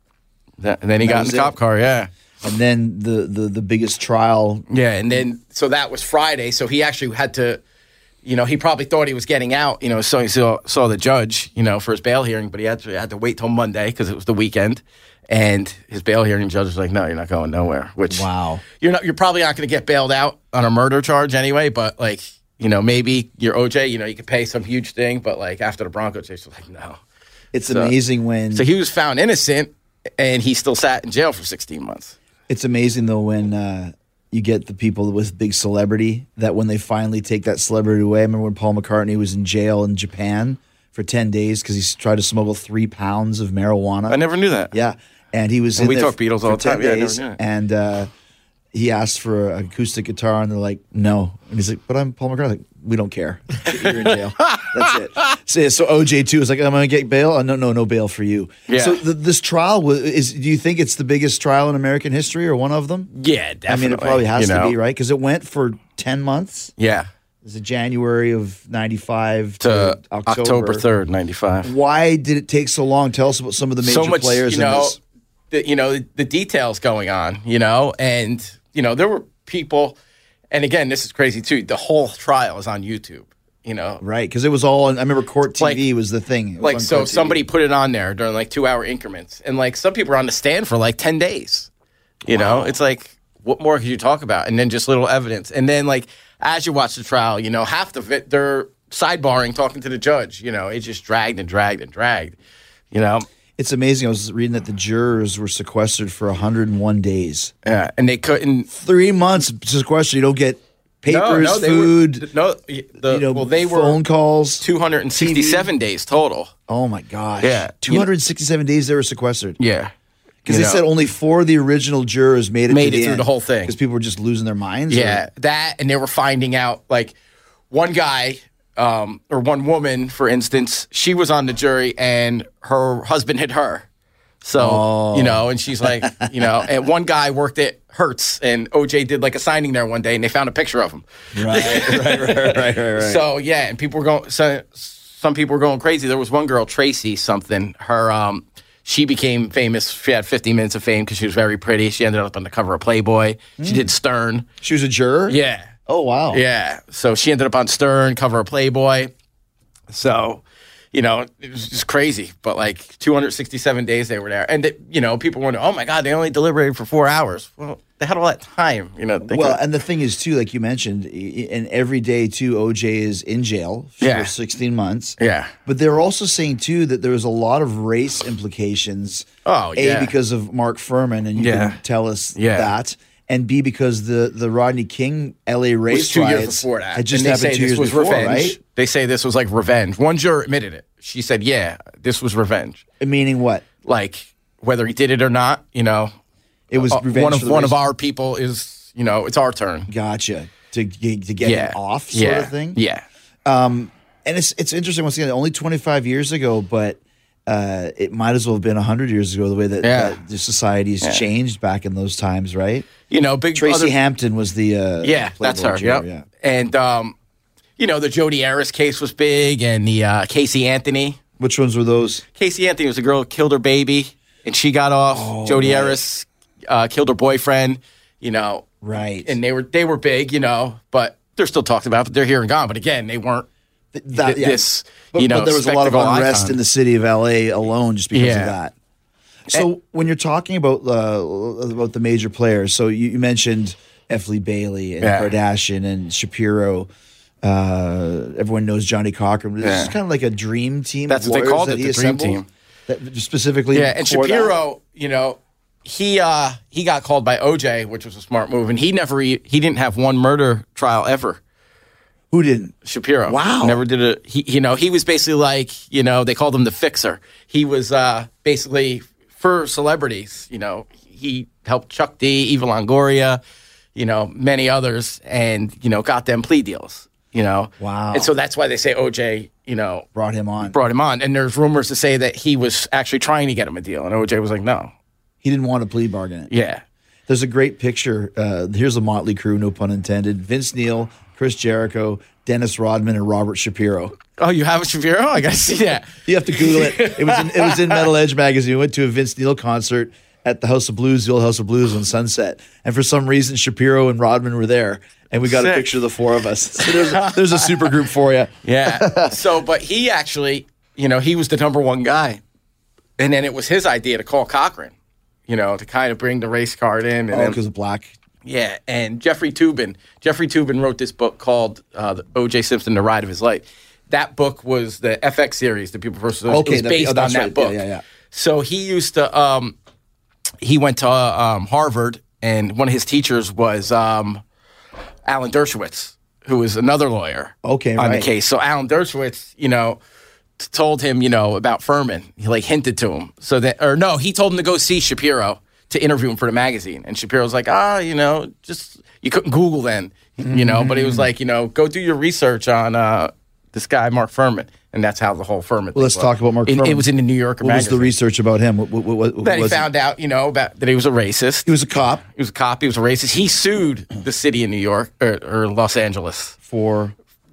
that, and then he That got in was the it. cop car, yeah. And then the, the, the biggest trial. Yeah, and then, so that was Friday, so he actually had to, you know, he probably thought he was getting out, you know, so he saw, saw the judge, you know, for his bail hearing, but he actually had to wait till Monday because it was the weekend. And his bail hearing judge was like, no, you're not going nowhere. Which, Wow. You're not. You're probably not going to get bailed out on a murder charge anyway, but, like, you know, maybe you're O J, you know, you could pay some huge thing, but, like, after the Bronco chase, was like, no. It's So- amazing when. So he was found innocent, and he still sat in jail for sixteen months. It's amazing, though, when uh, you get the people with big celebrity that when they finally take that celebrity away. I remember when Paul McCartney was in jail in Japan for ten days because he tried to smuggle three pounds of marijuana. I never knew that. Yeah. And he was And in we there talk Beatles for all the ten time. Yeah, I never days, knew that. and uh, he asked for an acoustic guitar, and they're like, no. And he's like, but I'm Paul McCartney. Like, we don't care. You're in jail. That's it. So, so O J, too, is like, I'm going to get bail? Oh, no, no, no bail for you. Yeah. So th- this trial, was, is. do you think it's the biggest trial in American history or one of them? Yeah, definitely. I mean, it probably has you to know? be, right? Because it went for ten months. Yeah. Is it January of ninety-five to, To October? October third, ninety-five. Why did it take so long? Tell us about some of the major so much, players you in know, this. the, you know, the, the details going on, you know, and, you know, there were people, and again, this is crazy too, the whole trial is on YouTube, you know. Right, because it was all. On, I remember Court T V Like- was the thing. It was Like, on so Court T V. somebody put it on there during like two hour increments, and like some people were on the stand for like ten days, you know. It's like, what more could you talk about? And then just little evidence. And then, like, as you watch the trial, you know, half of it, they're sidebarring, talking to the judge, you know. It just dragged and dragged and dragged, you know. It's amazing. I was reading that the jurors were sequestered for one hundred one days. Yeah, and they couldn't. Three months sequestered. You don't get papers, no, no, they food, Were, no, the, you know, well, they were phone calls. two hundred sixty-seven days total. Oh, my gosh. Yeah. two hundred sixty-seven days they were sequestered. Yeah, Because You they know. said only four of the original jurors made it Made to it the through end the whole thing. Because people were just losing their minds? Yeah, or- that, and they were finding out, like, one guy um, or one woman, for instance, she was on the jury and her husband hit her. So, Oh. you know, and she's like, you know, and one guy worked at Hertz, and O J did like a signing there one day, and they found a picture of him. Right, right, right, right, right, right. So, yeah, and people were going, so, some people were going crazy. There was one girl, Tracy something, her, um, she became famous. She had fifteen minutes of fame because she was very pretty. She ended up on the cover of Playboy. She did Stern. She was a juror? Yeah. Oh, wow. Yeah. So she ended up on Stern, cover of Playboy. So, you know, it was just crazy. But like two hundred sixty-seven days they were there. And, they, you know, people wonder, oh my God, they only deliberated for four hours. Well, they had all that time, you know. They Well, could- and the thing is, too, like you mentioned, i- and every day, too, O J is in jail for Yeah. sixteen months. Yeah. But they were also saying, too, that there was a lot of race implications. Oh, A, yeah. because of Mark Furman, and you Yeah. can tell us Yeah. that. And B, because the, the Rodney King L A it race was two years riots before that. had just and they happened say two this years was before, revenge. right? They say this was like revenge. One juror admitted it. She said, yeah, this was revenge. Meaning what? Like, whether he did it or not, you know, It was uh, revenge one for of the one race- of our people is, you know, it's our turn. Gotcha. To, get- to get yeah. him off sort yeah. of thing? Yeah. Um, and it's it's interesting once again, only twenty-five years ago, but uh, it might as well have been one hundred years ago, the way that, Yeah. that the society has Yeah. changed back in those times, right? You know, big Tracy other- Hampton was the uh, Yeah, Playboy that's her. juror, Yep. yeah. And um, you know, the Jodi Arias case was big, and the uh, Casey Anthony. Which ones were those? Casey Anthony was a girl who killed her baby, and she got off. Oh, Jodi right. Arias uh, killed her boyfriend. You know, Right. and they were they were big. You know, but they're still talked about. But they're here and gone. But again, they weren't. Th- that- th- this, but, you know, but there was a lot of spectacle unrest icon. in the city of L A alone just because Yeah. of that. So when you're talking about uh, about the major players, so you, you mentioned F. Lee Bailey and Yeah. Kardashian and Shapiro. Uh, everyone knows Johnny Cochran. This Yeah. is kind of like a dream team. That's of what they lawyers called that it, he the dream assembled, team. That specifically, Yeah, and for that? Shapiro, you know, he uh, he got called by O J, which was a smart move, and he never e- he didn't have one murder trial ever. Who didn't? Shapiro. Wow. Never did a he you know, he was basically like, you know, they called him the fixer. He was uh basically for celebrities, you know, he helped Chuck D, Eva Longoria, you know, many others, and, you know, got them plea deals, you know. Wow. And so that's why they say O J, you know, Brought him on. brought him on. And there's rumors to say that he was actually trying to get him a deal, and O J was like, no. He didn't want to plea bargain it. Yeah. There's a great picture. Uh, here's a motley crew, no pun intended. Vince Neil, Chris Jericho, Dennis Rodman and Robert Shapiro. Oh, you have a Shapiro? I got to see that. You have to Google it. It was in, it was in Metal Edge magazine. We went to a Vince Neil concert at the House of Blues, the old House of Blues on Sunset. And for some reason, Shapiro and Rodman were there. And we got Sick. a picture of the four of us. So there's a, there's a super group for you. Yeah. So, but he actually, you know, he was the number one guy. And then it was his idea to call Cochran, you know, to kind of bring the race card in. And Oh, then, because of black. yeah. And Jeffrey Toobin. Jeffrey Toobin wrote this book called uh, the O J Simpson, The Ride of His Life. That book was the F X series, The People versus. Okay, it was that- based oh, on that's that right. book. Yeah, yeah, yeah. So he used to, um, he went to uh, um, Harvard, and one of his teachers was um, Alan Dershowitz, who was another lawyer Okay, on right. the case. So Alan Dershowitz, you know, t- told him, you know, about Furman. He like hinted to him. So that, or no, he told him to go see Shapiro to interview him for the magazine. And Shapiro's like, ah, you know, just, you couldn't Google then, you know, but he was like, you know, go do your research on uh, this guy, Mark Furman. And that's how the whole Furman Well, thing let's was. talk about Mark It, Furman. it was in the New Yorker What was magazine. the research about him? What, what, what, what That he was it? found out, you know, about that he was a racist. He was a cop He was a cop. He was a racist. He sued the city of New York or, or Los Angeles for.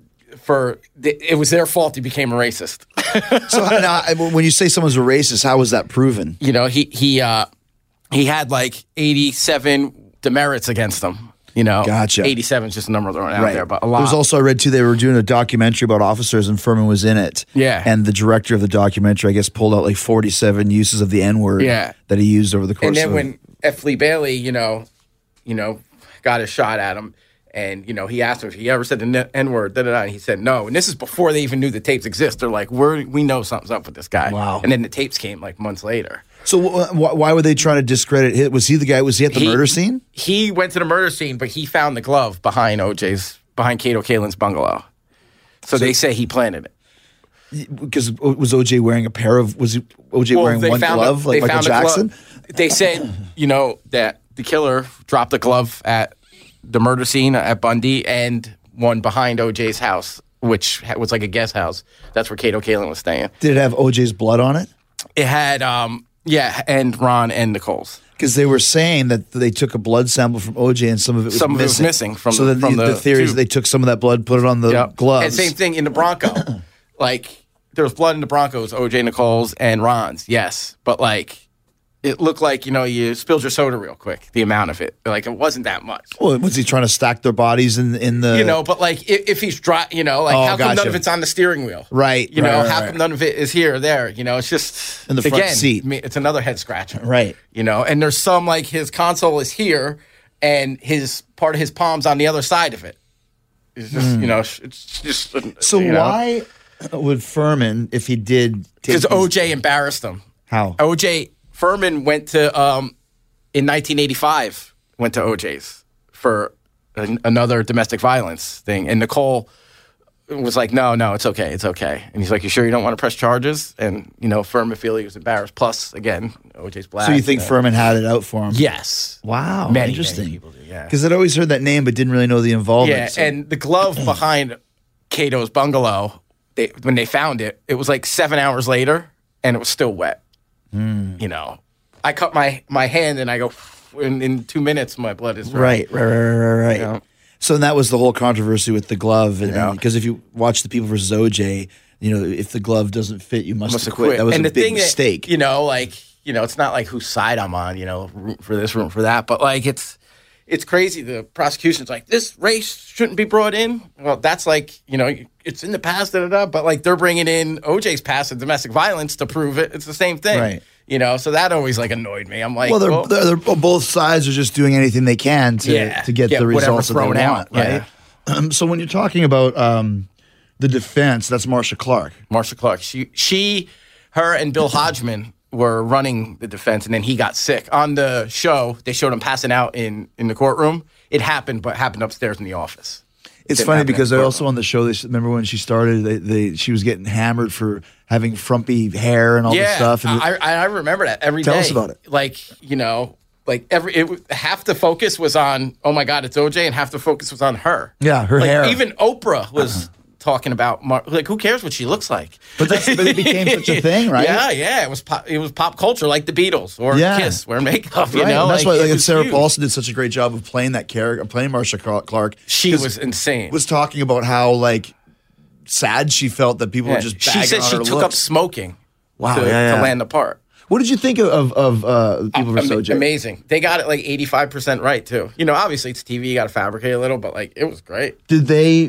for the, it was their fault he became a racist. So now, I- when you say someone's a racist, how was that proven? You know, he he uh, he had like eighty-seven demerits against him. You know, Gotcha. eighty-seven is just a number thrown out there, but a lot. There was also, I read too, they were doing a documentary about officers and Furman was in it. Yeah. And the director of the documentary, I guess, pulled out like forty-seven uses of the N word Yeah. that he used over the course and then of when F. Lee Bailey, you know, you know, got a shot at him. And, you know, he asked him if he ever said the N word, da da da. And he said no. And this is before they even knew the tapes exist. They're like, We're, we know something's up with this guy. Wow. And then the tapes came like months later. So wh- wh- why were they trying to discredit him? Was he the guy, was he at the He- murder scene? He went to the murder scene, but he found the glove behind O J's, behind Kato Kalin's bungalow. So, they say he planted it. Because was O J wearing a pair of, was he, O J wearing they one found glove a, like they Michael found a Jackson? glove. They said, you know, that the killer dropped the glove at the murder scene at Bundy and one behind O J's house, which ha- was like a guest house. That's where Kato Kalin was staying. Did it have O J's blood on it? It had, um, yeah, and Ron and Nicole's. Because they were saying that they took a blood sample from O J and some of it was Some of it was missing. missing from so the- then from the, the the theory is tube. they took some of that blood, put it on the Yep. gloves. And same thing in the Bronco. Like, there was blood in the Broncos, O J, Nicole's, and Ron's, yes. But, like, it looked like, you know, you spilled your soda real quick, the amount of it. Like, it wasn't that much. Well, was he trying to stack their bodies in in the? You know, but, like, if, if he's dry, you know, like, Oh, how come none gotcha. of it's on the steering wheel? Right, You right, know, right, how right. come none of it is here or there? You know, it's just. In the front again, seat. I mean, it's another head scratcher. Right. You know, and there's some, like, his console is here, and his part of his palm's on the other side of it. It's just, you know, it's just. Hmm. So you know. why would Furman, if he did, take Because these- O J embarrassed him. how? O J Furman went to um, in nineteen eighty-five. Went to O J's for an, another domestic violence thing, and Nicole was like, "No, no, it's okay, it's okay." And he's like, "You sure you don't want to press charges?" And you know, Furman feel he was embarrassed. Plus, again, O J's black. So you think uh, Furman had it out for him? Yes. Wow. Many, interesting. many people do. Yeah. Because I'd always heard that name, but didn't really know the involvement. Yeah, so- and the glove behind Cato's bungalow, they, when they found it, it was like seven hours later, and it was still wet. Hmm. You know, I cut my, my hand, and I go, in, in two minutes, my blood is dry. right, right, right, right, right. You know? So and that was the whole controversy with the glove, and Yeah. because if you watch The People versus O J, you know, if the glove doesn't fit, you must, Must have have quit. quit. That was and a the big thing mistake. That, you know, like, you know, it's not like whose side I'm on, you know, root for this, root for that, but like it's it's crazy. The prosecution's like, this race shouldn't be brought in. Well, that's like, you know, it's in the past, da, da, da, but like they're bringing in O J's past of domestic violence to prove it. It's the same thing. Right. You know, so that always like annoyed me. I'm like, well, they're, well, they're, they're both sides are just doing anything they can to Yeah, to get get the whatever results that they thrown out, want, right? Um, so when you're talking about um, the defense, that's Marsha Clark. Marsha Clark. She, she, her, and Bill Hodgman were running the defense, and then he got sick. On the show, they showed him passing out in, in the courtroom. It happened, but happened upstairs in the office. It's Didn't funny happen in because the I courtroom. also on the show. They s- remember when she started. They, they she was getting hammered for having frumpy hair and all this yeah, stuff. And I, I I remember that every day. Tell us about it. Like, you know, like every it, w- half the focus was on, oh my God, it's O J, and half the focus was on her. Yeah, her Like, hair. Even Oprah was talking about Mar- like who cares what she looks like? But, that's, but it became such a thing, right? Yeah, yeah. It was pop, it was pop culture, like the Beatles or Yeah. Kiss, wear makeup. You Right. know, And that's like, why it like, was Sarah huge. Paulson did such a great job of playing that character, playing Marcia Clark. She 'cause was insane. Was talking about how like sad she felt that people Yeah. were just She bagging said on she her took up looks. smoking Wow, to, yeah, yeah. to land the part. What did you think of of, of uh, People versus Ama- O J? Amazing. They got it like eighty-five percent right, too. You know, obviously it's T V, you got to fabricate a little, but like it was great. Did they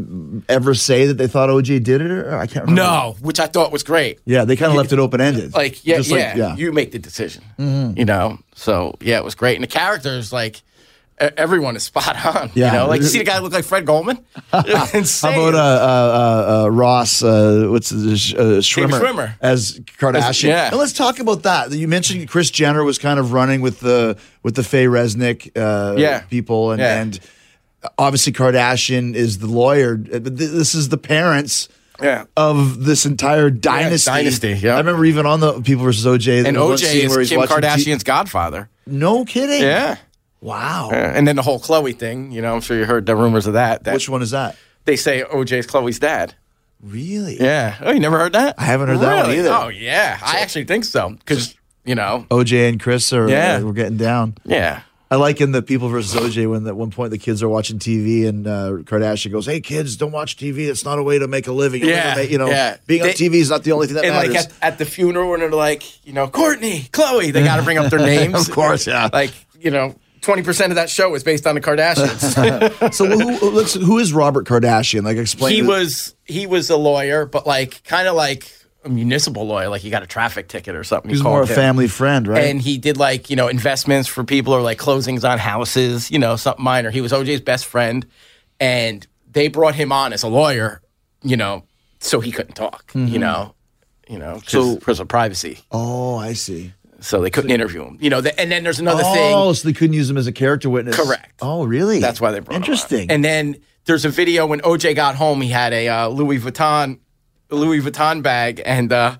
ever say that they thought O J did it? Or I can't remember. No, which I thought was great. Yeah, they kind of left it open ended. Like, yeah, Just yeah, like- yeah. you make the decision. Mhm. You know, so yeah, it was great. And the characters, like, e- everyone is spot on. Yeah. You know, like, you see the guy look like Fred Goldman? It was insane. How about uh, uh, uh, uh, Ross? Uh, what's the sh- uh, Schwimmer, Schwimmer. as Kardashian? As- yeah. And let's talk about that. You mentioned Kris Jenner was kind of running with the with the Faye Resnick uh, Yeah. people, and, Yeah. and obviously Kardashian is the lawyer. But th- this is the parents. Yeah. Of this entire dynasty. dynasty, yeah. I remember even on the People versus O J. And there was one O J scene is where he's Kim watching T- Kardashian's godfather. No kidding. Yeah. Wow. Yeah. And then the whole Chloe thing, you know, I'm sure you heard the rumors of that. that Which one is that? They say O J's Chloe's dad. Really? Yeah. Oh, you never heard that? I haven't heard that one Really? either. Oh, yeah. I actually think so. Because, you know, O J and Chris are Yeah. uh, we're getting down. yeah. I like in the People versus O J when at one point the kids are watching T V and uh, Kardashian goes, "Hey kids, don't watch T V. It's not a way to make a living. You'll Yeah, never make- you know, yeah. being on They- T V is not the only thing that And matters." like at, at the funeral when they're like, you know, Courtney, Chloe, they got to bring up their names. Of course, yeah. Like, you know, twenty percent of that show is based on the Kardashians. so who, let's, who is Robert Kardashian? Like, explain. he it. was he was a lawyer, but like kind of like a municipal lawyer, like you got a traffic ticket or something. He's called more a him. family friend, right? And he did like, you know, investments for people or like closings on houses, you know, something minor. He was O J's best friend. And they brought him on as a lawyer, you know, so he couldn't talk, you know, you know, So- because of privacy. oh, I see. So they couldn't interview him. You know, the, and then there's another oh, thing. so they couldn't use him as a character witness. Correct. Oh, really? That's why they brought Interesting. him on. And then there's a video when O J got home, he had a uh, Louis Vuitton Louis Vuitton bag, and uh,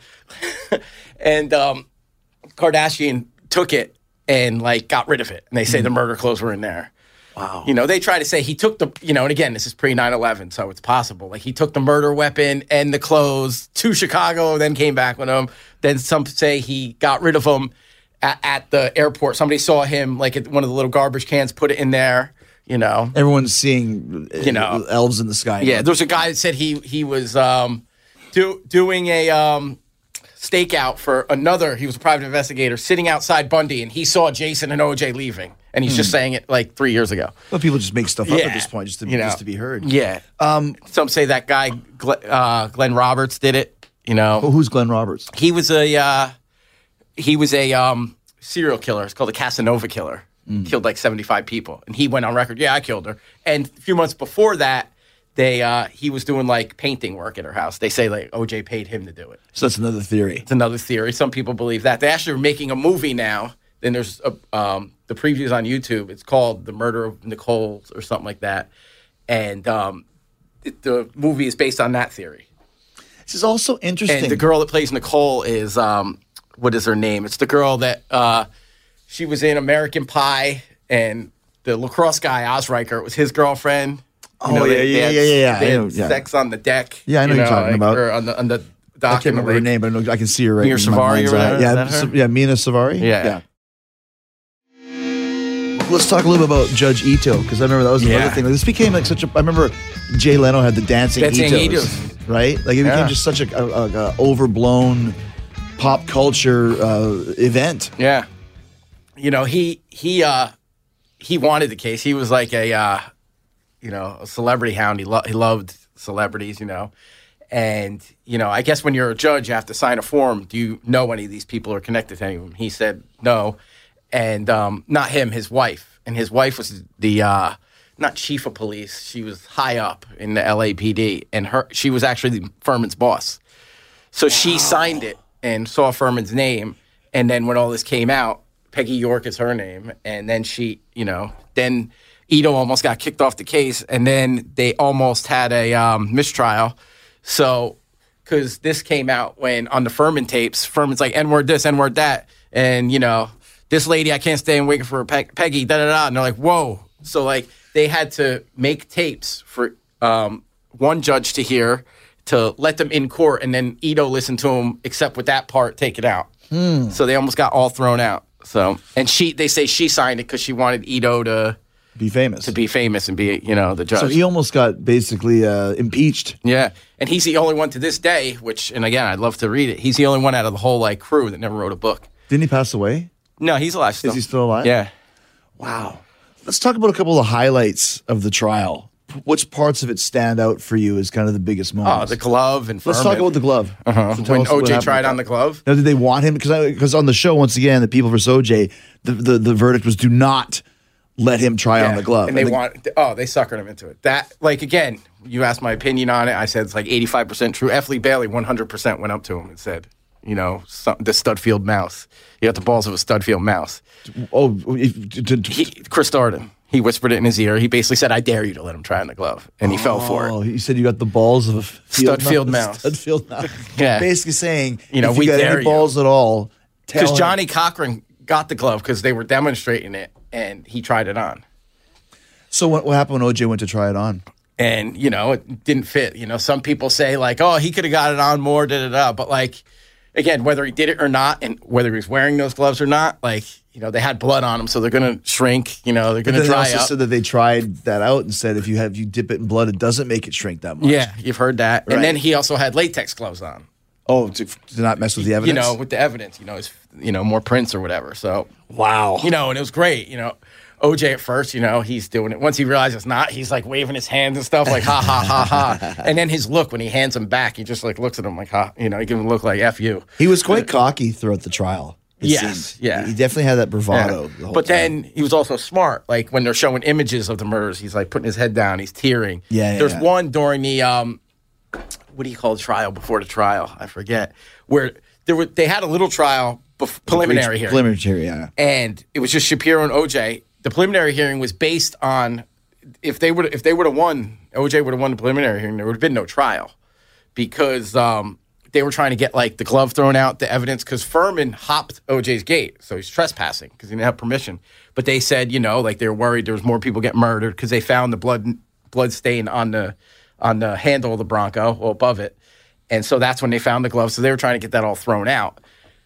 and um, Kardashian took it and like got rid of it. And they say the murder clothes were in there. Wow. You know, they try to say he took the, you know, and again, this is pre nine eleven, so it's possible. Like he took the murder weapon and the clothes to Chicago, then came back with them. Then some say he got rid of them at, at the airport. Somebody saw him like at one of the little garbage cans, put it in there, you know. Everyone's seeing, uh, You know. elves in the sky. Yeah, there's a guy that said he he was um, do, doing a um, stakeout for another. He was a private investigator sitting outside Bundy, and he saw Jason and O J leaving, and he's just saying it like three years ago. Well, people just make stuff up Yeah, at this point just to, you know. just to be heard. Yeah. Um, Some say that guy Glenn, uh, Glenn Roberts did it. You know, well, who's Glenn Roberts? he was a uh, he was a um, serial killer. It's called a Casanova killer. Killed like seventy-five people, and he went on record. Yeah, I killed her. And a few months before that, they uh, he was doing like painting work at her house. They say like O J paid him to do it. So that's another theory. It's another theory. Some people believe that. They actually are making a movie now. Then there's a, um, the previews on YouTube. It's called The Murder of Nicole or something like that. And um, it, the movie is based on that theory. This is also interesting. And the girl that plays Nicole is, um, what is her name? It's the girl that, uh, she was in American Pie, and the lacrosse guy, Osriker, was his girlfriend. You Oh, yeah, they- yeah, they had- yeah, yeah, yeah. They I had know, yeah. sex on the deck. Yeah, I know you you're talking like, about. Or on the, on the I dock. can't in the remember her lake. name, but I, know, I can see her right Mira in my Savari mind's or eye. whatever, Yeah, is that her? Sa- yeah, Mina Savari. Yeah. Let's talk a little bit about Judge Ito, because I remember that was another Yeah. thing. Like, this became like such a. I remember Jay Leno had the dancing, Dancing Itos, Itos. right? Like it became Yeah. just such a, a, a, a overblown pop culture uh, event. Yeah. You know, he he uh he wanted the case. He was like a uh you know, a celebrity hound. He lo- he loved celebrities, you know. And, you know, I guess when you're a judge, you have to sign a form. Do you know any of these people are connected to any of them? He said no. And um not him, his wife. And his wife was the uh not chief of police. She was high up in the L A P D, and her she was actually Furman's boss. So she signed it and saw Furman's name, and then when all this came out, Peggy York is her name, and then she, you know, then Ito almost got kicked off the case, and then they almost had a um, mistrial. So, because this came out when on the Furman tapes, Furman's like N-word this, N-word that, and you know, this lady I can't stay and wait for Pe- Peggy, da da da, and they're like, whoa. So like they had to make tapes for um, one judge to hear to let them in court, and then Ito listened to him, except with that part, take it out. Hmm. So they almost got all thrown out. So and she, they say she signed it because she wanted Ito to be famous, to be famous and be, you know, the judge. So he almost got basically uh, impeached. Yeah, and he's the only one to this day. Which, and again, I'd love to read it. He's the only one out of the whole like crew that never wrote a book. Didn't he pass away? No, he's alive still. Is he still alive? Yeah. Wow. Let's talk about a couple of highlights of the trial. Which parts of it stand out for you as kind of the biggest moments? Oh, the glove and Furman. Let's talk about the glove. Uh-huh. So tell When us what O J happened tried with on that. the glove. Now, did they want him? Because because on the show, once again, the People versus O J, the, the, the verdict was do not let him try on the glove. And they the- want, oh, they suckered him into it. That, like, again, you asked my opinion on it. I said it's like eighty-five percent true. F. Lee Bailey, one hundred percent went up to him and said, you know, some, the Studfield mouse. You got the balls of a Studfield mouse. Oh, if, to, to, He, Chris Darden. He whispered it in his ear. He basically said, I dare you to let him try on the glove. And he fell for Oh, it. he said you got the balls of a field Studfield mouse. Studfield mouse. Yeah. Basically saying, You know, if we you got dare any you. balls at all, tell Because him. Johnny Cochran got the glove because they were demonstrating it, and he tried it on. So what, what happened when O J went to try it on? And, you know, it didn't fit. You know, some people say, like, oh, he could have got it on more, da da da. But, like, again, whether he did it or not, and whether he was wearing those gloves or not, like, you know, they had blood on them, so they're going to shrink. You know, they're going to They dry also up. said that they tried that out and said if you have you dip it in blood, it doesn't make it shrink that much. Yeah, you've heard that. Right. And then he also had latex gloves on. Oh, to, to not mess with the evidence. You know, with the evidence, you know, his, you know, more prints or whatever. So, wow. you know, and it was great. You know, O J at first, you know, he's doing it. Once he realizes it's not, he's like waving his hands and stuff, like ha ha ha ha. And then his look when he hands him back, he just like looks at him like ha, you know, he gives him a look like F you. He was quite cocky throughout the trial. it Yes, seemed. yeah. He definitely had that bravado. Yeah. The whole But time. then he was also smart. Like when they're showing images of the murders, he's like putting his head down, he's tearing. Yeah, yeah, There's yeah. one during the um, what do you call the trial before the trial? I forget. Where there were they had a little trial bef- preliminary hearing, Preliminary hearing, yeah. and it was just Shapiro and O J. The preliminary hearing was based on if they would if they would have won, O J would have won the preliminary hearing. There would have been no trial because um, they were trying to get like the glove thrown out, the evidence, because Furman hopped O J's gate, so he's trespassing because he didn't have permission. But they said, you know, like they were worried there was more people getting murdered because they found the blood blood stain on the on the handle of the Bronco, well above it, and so that's when they found the glove. So they were trying to get that all thrown out.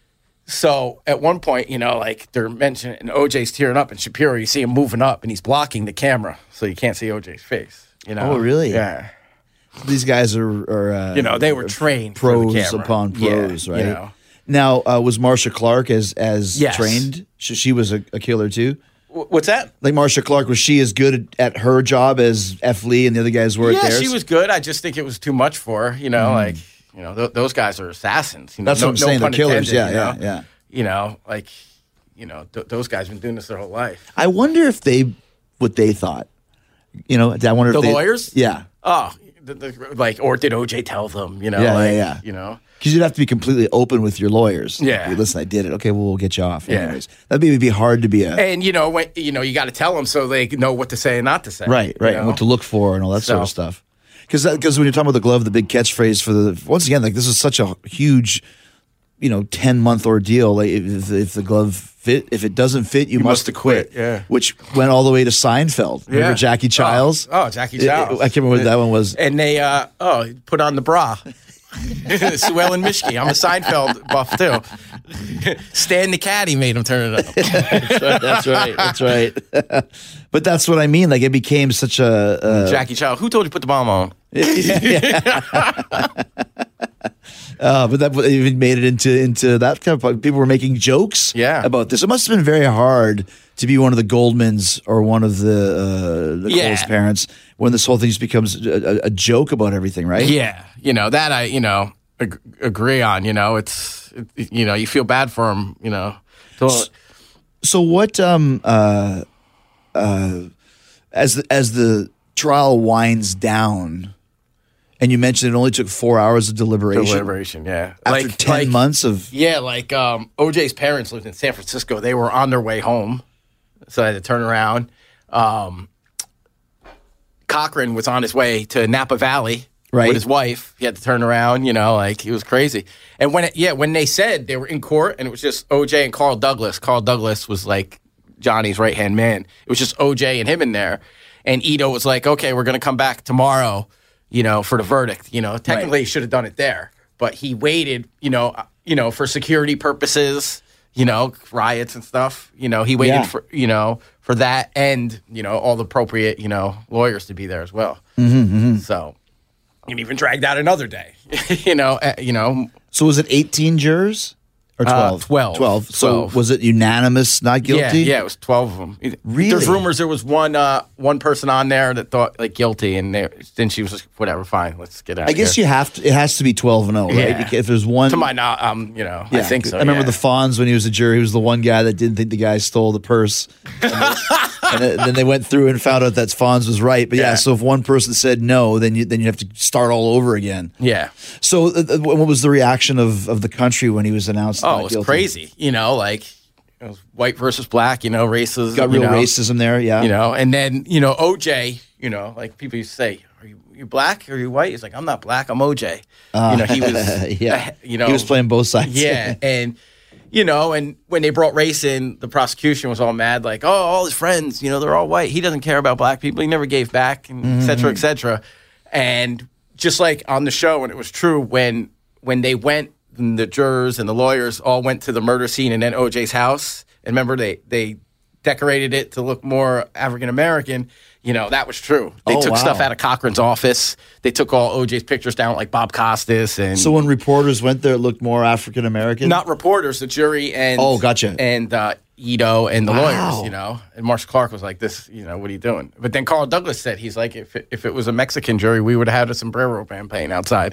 So at one point, you know, like they're mentioning, and O J's tearing up, and Shapiro, you see him moving up, and he's blocking the camera, so you can't see O J's face. You know? Oh, really? Yeah. These guys are, are uh, You know, they were trained for the pros camera. upon pros, Yeah, right? you know. Now, uh, was Marsha Clark as as Yes. trained? She, she was a, a killer too. Wh- What's that? Like Marsha Clark, was she as good at, at her job as F. Lee and the other guys were Yeah, at theirs? she was good. I just think it was too much for her. You know, like you know, th- those guys are assassins. You know, That's no, what I'm no saying. They're pun killers. intended, Yeah, you know? yeah, yeah. You know, like you know, th- those guys have been doing this their whole life. I wonder if they what they thought. You know, I wonder The if they, lawyers? Yeah, Oh, the, the, like, or did O J tell them? You know, Yeah, yeah, like, yeah. You know. because you'd have to be completely open with your lawyers. Yeah. Hey, listen, I did it. Okay, well, we'll get you off. Yeah. Anyways, that'd be, be hard to be a And you know, when, you know, you got to tell them so they know what to say and not to say. right, right, you and know? what to look for and all that sort of So- stuff. Because because when you're talking about the glove, the big catchphrase for the once again, like this is such a huge, you know, ten month ordeal. Like if, if the glove fit, if it doesn't fit, you, must acquit. yeah. Which went all the way to Seinfeld. Remember Yeah. Jackie Childs? Oh, oh, Jackie It- it- Childs. I can't remember what that one was. And they, uh, oh, he put on the bra. Sue Ellen Mishke. I'm a Seinfeld buff too. Stan the Caddy made him turn it up. That's right. That's right. But that's what I mean. Like it became such a. Uh, Jackie Childs. Who told you to put the bomb on? uh, but that even made it into into that kind of people were making jokes. Yeah. About this. It must have been very hard to be one of the Goldmans or one of the uh, Nicole's Yeah. parents when this whole thing just becomes a, a, a joke about everything, right? Yeah, you know that I, you know, ag- agree on. You know, it's, it, you know, you feel bad for him. You know, So- So what? Um. Uh. Uh. As the, as the trial winds down, and you mentioned it only took four hours of deliberation. deliberation. Yeah, After Like- ten like- months of Yeah, like um, O J's parents lived in San Francisco. They were on their way home, so I had to turn around. Um, Cochran was on his way to Napa Valley Right. with his wife. He had to turn around, you know, like he was crazy. And when it, yeah, when they said they were in court and it was just O J and Carl Douglas. Carl Douglas was like Johnny's right hand man. It was just O J and him in there. And Ito was like, "Okay, we're gonna come back tomorrow you know, for the verdict. You know, technically he should have done it there, but he waited, you know, uh, you know, for security purposes, you know, riots and stuff. You know, he waited Yeah. for, you know, for that and, you know, all the appropriate, you know, lawyers to be there as well. Mm-hmm, mm-hmm. So, and even dragged out another day, you know, uh, you know. So was it eighteen jurors? Or twelve? Uh, twelve. twelve. So twelve. was it unanimous, not guilty? Yeah, yeah, it was twelve of them. Really? There's rumors there was one uh, one person on there that thought like guilty, and they, then she was like, whatever, fine, let's get out I of guess here. you have to, it has to be twelve and oh, right? Yeah. If there's one. To my knowledge, um, you know, I think so. I remember yeah. the Fonz when he was a jury. He was the one guy that didn't think the guy stole the purse. And, they, and then- then they went through and found out that Fonz was right. But yeah, Yeah. so if one person said no, then you then you have to start all over again. Yeah. So uh, uh, what was the reaction of, of the country when he was announced? Oh, not it was guilty? crazy. You know, like it was white versus black. You know, races. Got you real know, racism there, yeah. You know, and then you know O J. You know, like people used to say, "Are you, you black or are you white?" He's like, "I'm not black. I'm O J." Uh, you know, he was. yeah. You know, he was playing both sides. Yeah, and you know, and when they brought race in, the prosecution was all mad, like, "Oh, all his friends, you know, they're all white. He doesn't care about black people. He never gave back, and et cetera, et cetera." And just like on the show, and it was true when when they went, and the jurors and the lawyers all went to the murder scene and then O J's house. And remember, they they decorated it to look more African American. You know, that was true. They Oh, took wow. stuff out of Cochran's office. They took all O J's pictures down, like Bob Costas and. So when reporters went there, it looked more African American? Not reporters, the jury and Oh, gotcha. and uh, Ito and the Wow. lawyers, you know. And Marshall Clark was like, "This, you know, what are you doing?" But then Carl Douglas said, "He's like, if it, if it was a Mexican jury, we would have had a sombrero band playing outside."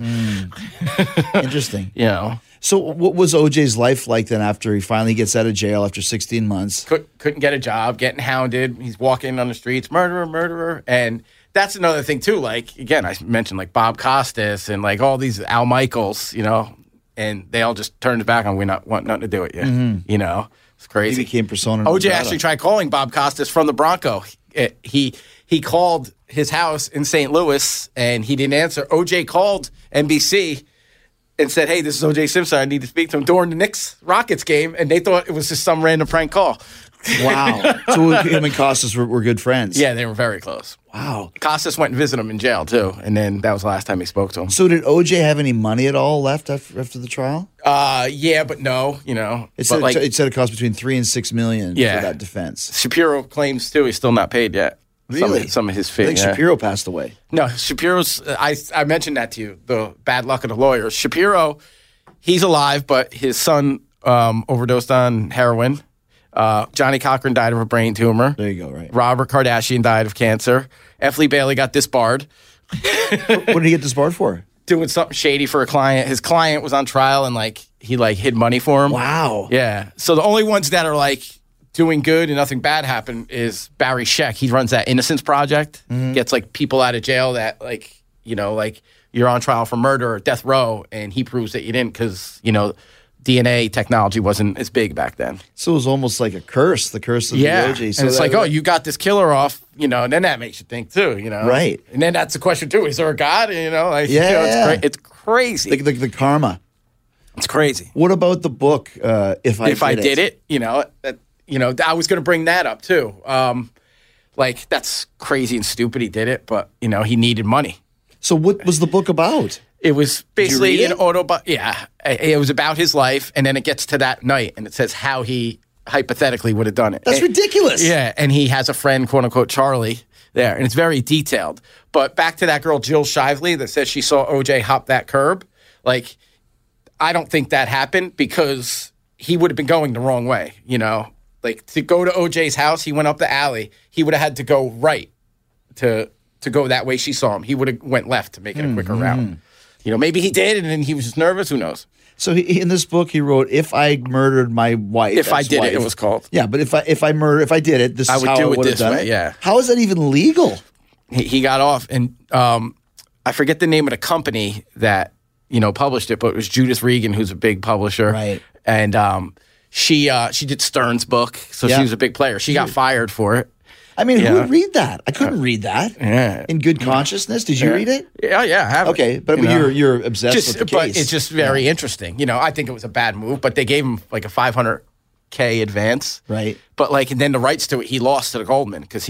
Interesting. You know, So what was O J's life like then after he finally gets out of jail after sixteen months? Could, couldn't get a job, getting hounded. He's walking on the streets, murderer, murderer, and that's another thing too. Like again, I mentioned like Bob Costas and like all these Al Michaels, you know, and they all just turned it back on. We not want nothing to do with you. You know, it's crazy. He became persona non O J grata. actually tried calling Bob Costas from the Bronco. It- he he called his house in Saint Louis and he didn't answer. O J called N B C and said, "Hey, this is O J Simpson. I need to speak to him," during the Knicks Rockets game, and they thought it was just some random prank call. Wow. So him and Costas were, were good friends. Yeah, they were very close. Wow. Costas went and visited him in jail too, and then that was the last time he spoke to him. So did O J have any money at all left after, after the trial? Uh, yeah, but no, you know, It but said, like it said it cost between three and six million Yeah. for that defense. Shapiro claims too, he's still not paid yet. Some Really? of, some of his I fee. think yeah. Shapiro passed away. No, Shapiro's. I I mentioned that to you. The bad luck of the lawyers. Shapiro, he's alive, but his son um, overdosed on heroin. Uh, Johnny Cochran died of a brain tumor. There you go, right. Robert Kardashian died of cancer. F. Lee Bailey got disbarred. What did he get disbarred for? Doing something shady for a client. His client was on trial and like he like hid money for him. Wow. Yeah. So the only ones that are like doing good and nothing bad happened is Barry Scheck. He runs that Innocence Project. Mm-hmm. Gets like people out of jail that like, you know, like you're on trial for murder or death row and he proves that you didn't because, you know, D N A technology wasn't as big back then. So it was almost like a curse, the curse of Yeah. the O J. So and it's that- like, oh, you got this killer off, you know, and then that makes you think too, you know. Right. And then that's the question too. Is there a God? You know, like, Yeah, you know, it's, yeah. cra- it's crazy. the, the, the karma. It's crazy. What about the book, uh, If I if Did I It? did it, you know, that, you know, I was going to bring that up too. Um, like that's crazy and stupid. He did it, but you know, he needed money. So what was the book about? It was basically read an it? autobi- Yeah, it it was about his life, and then it gets to that night, and it says how he hypothetically would have done it. That's And- ridiculous. Yeah, and he has a friend, quote unquote, Charlie, there, and it's very detailed. But back to that girl, Jill Shively, that says she saw O J hop that curb. Like, I don't think that happened because he would have been going the wrong way, you know? Like, to go to O J's house, he went up the alley. He would have had to go right to to go that way she saw him. He would have went left to make it a quicker Mm-hmm. route. You know, maybe he did, and then he was just nervous. Who knows? So he, in this book, he wrote, "If I murdered my wife, If I did it, it ex-wife." was called. Yeah, but if I if I murder, if I did it, this I is would how do I it would have this done way, it. yeah. How is that even legal? He, he got off, and um, I forget the name of the company that you know published it, but it was Judith Regan, who's a big publisher, Right. And um, she uh, she did Stern's book, so Yeah. she was a big player. She got fired for it. I mean, who Yeah. would read that? I couldn't read that. Yeah. In good consciousness, did you Yeah. read it? Yeah, yeah, I have it, Okay, but, you but know. you're you're obsessed just, with the but case. it's just very interesting. You know, I think it was a bad move, but they gave him like a five hundred K advance. Right. But like, and then the rights to it, he lost to the Goldman because he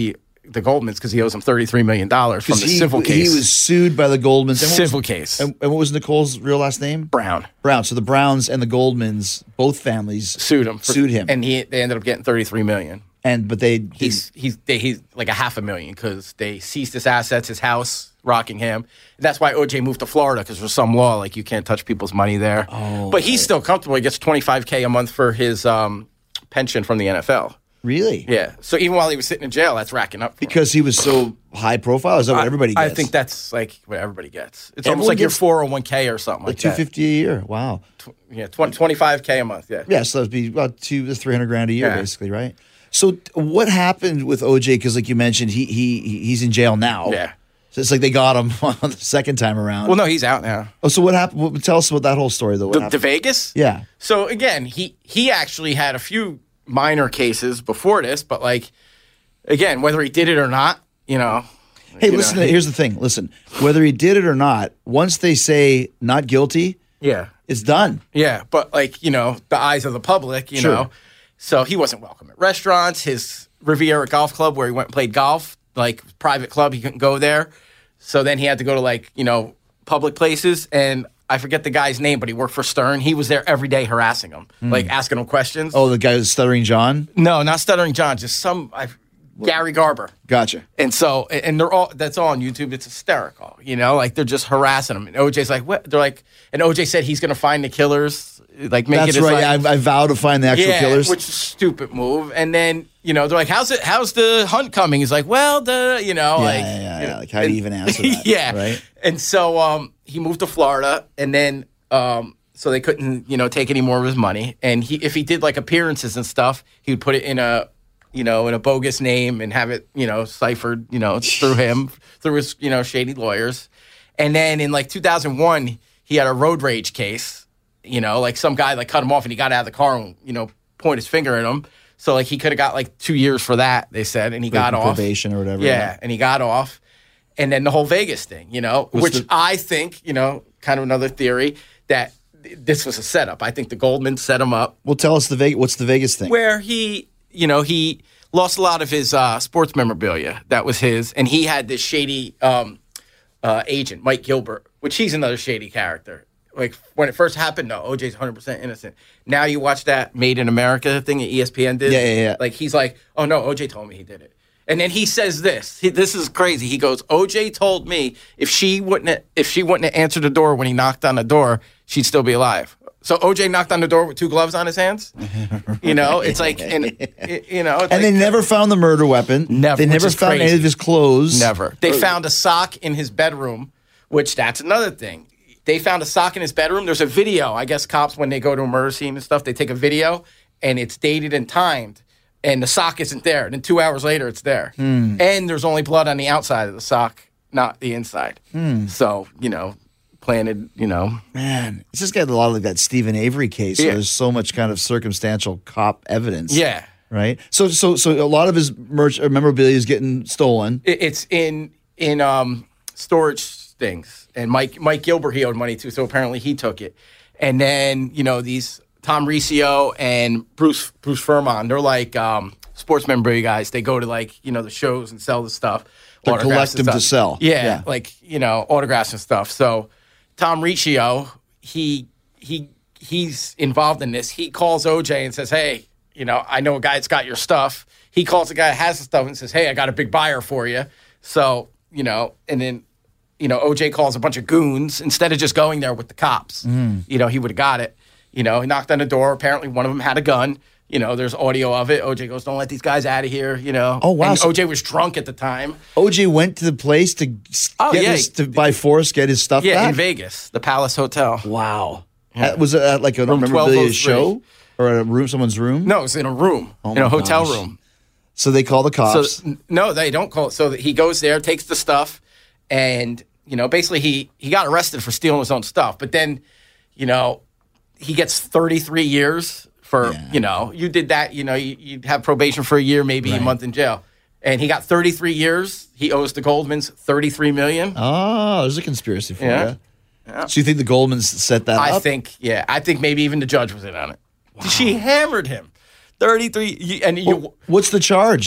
the Goldmans because he owes them thirty-three million dollars from the he, civil case. He was sued by the Goldmans. And what Civil was, case. And, and what was Nicole's real last name? Brown. Brown. So the Browns and the Goldmans, both families, Sued him. For, sued him. And he they ended up getting thirty-three million dollars. And but they He's he's they, he's like a half a million because they seized his assets, his house, Rockingham. And that's why O J moved to Florida because there's some law like you can't touch people's money there. Oh, but he's still comfortable. He gets twenty-five K a month for his um, pension from the N F L. Really? Yeah. So even while he was sitting in jail, that's racking up for him. Because he was so high profile. Is that what I- everybody gets? I think that's like what everybody gets. It's Everyone almost like your gets- four oh one K or something like like two that. fifty a year. Wow. Yeah, twenty-five K a month. Yeah. Yeah, so that'd be about two to three hundred grand a year, Yeah. basically, right? So t- what happened with O J? Because like you mentioned, he he he- he's in jail now. Yeah. So it's like they got him on the second time around. Well, no, he's out now. Oh, so what happened? What, tell us about that whole story, though. What The, the happened? Vegas? Yeah. So again, he he actually had a few minor cases before this, but like again, whether he did it or not, you know. Hey, you listen. know, Here's the thing. Listen, whether he did it or not, once they say not guilty, Yeah. it's done. Yeah, but like, you know, the eyes of the public, you Sure. know. So he wasn't welcome at restaurants. His Riviera Golf Club where he went and played golf, like private club, he couldn't go there. So then he had to go to like, you know, public places. And I forget the guy's name, but he worked for Stern. He was there every day harassing him, like asking him questions. Oh, the guy who's stuttering John. No, not Stuttering John, just some I, Gary Garber. Gotcha. And so, and they're all, that's all on YouTube. It's hysterical, you know, like they're just harassing him. And O J's like, what? They're like, and O J said he's going to find the killers, like make That's it as right. like, I, I vow to find the actual yeah, killers. which is a stupid move. And then, you know, they're like, how's it, how's the hunt coming? He's like, well, the, you know, yeah, like, yeah, yeah, you yeah. know, Like, how do you even answer that? yeah. Right. And so, um, he moved to Florida and then, um, so they couldn't, you know, take any more of his money. And he, if he did like appearances and stuff, he would put it in a, you know, in a bogus name and have it, you know, ciphered, you know, through him, through his, you know, shady lawyers. And then in like two thousand one, he had a road rage case, you know, like some guy like cut him off and he got out of the car and, you know, point his finger at him. So like he could have got like two years for that, they said, and he got Breaking off. probation or whatever. Yeah, and he got off. And then the whole Vegas thing, you know, Was which the- I think, you know, kind of another theory that th- this was a setup. I think the Goldman set him up Well, tell us the Vegas. What's the Vegas thing? where he, you know, he lost a lot of his uh, sports memorabilia. That was his. And he had this shady um, uh, agent, Mike Gilbert, which he's another shady character. Like when it first happened, no, O J's one hundred percent innocent. Now you watch that Made in America thing that E S P N did. Yeah, yeah, yeah. Like he's like, oh no, O J told me he did it. And then he says this. He, this is crazy. He goes, O J told me if she wouldn't have, if she wouldn't have answered the door when he knocked on the door, she'd still be alive. So O J knocked on the door with two gloves on his hands. You know, it's like, and it, you know, it's and like, they never found the murder weapon. Never, They which never is found any crazy. of his clothes. Never. They found a sock in his bedroom, which that's another thing. They found a sock in his bedroom. There's a video. I guess cops, when they go to a murder scene and stuff, they take a video, and it's dated and timed, and the sock isn't there. And then two hours later, it's there. Hmm. And there's only blood on the outside of the sock, not the inside. Hmm. So, you know, planted, you know. Man, it's just got a lot of like that Stephen Avery case. Yeah. Where there's so much kind of circumstantial cop evidence. Yeah. Right. So, so, so a lot of his merch or memorabilia is getting stolen. It, it's in in um, storage things. And Mike Mike Gilbert, he owed money to, so apparently he took it. And then, you know, these Tom Riccio and Bruce Bruce Furman, they're like um, sports memorabilia guys. They go to like, you know, the shows and sell the stuff. They autographs collect and them to stuff. sell. Yeah, Yeah. like, you know, autographs and stuff. So Tom Riccio, he he he's involved in this. He calls O J and says, hey, you know, I know a guy that's got your stuff. He calls the guy that has the stuff and says, hey, I got a big buyer for you. So, you know, and then, you know, O J calls a bunch of goons instead of just going there with the cops. Mm. You know, he would have got it. You know, he knocked on the door. Apparently, one of them had a gun. You know, there's audio of it. O J goes, don't let these guys out of here, you know. Oh, wow. And So- O J was drunk at the time. O J went to the place to Oh, get yeah. his, to by force get his stuff Yeah, back. in Vegas, the Palace Hotel. Wow. Uh, was it at like a Room memorabilia twelve oh three. show or at a room, someone's room? No, it was in a room, Oh in a my hotel gosh. room. So they call the cops. So n- no, they don't call it. So that he goes there, takes the stuff, and you know, basically he he got arrested for stealing his own stuff. But then, you know, he gets thirty-three years for Yeah. you know, you did that. You know, you, you'd have probation for a year, maybe a Right. month in jail, and he got thirty-three years. He owes the Goldmans thirty-three million. Oh, there's a conspiracy for Yeah. you. So you think the Goldmans set that I up? think, yeah, I think maybe even the judge was in on it. She hammered him, thirty-three, you- and you. What's the charge?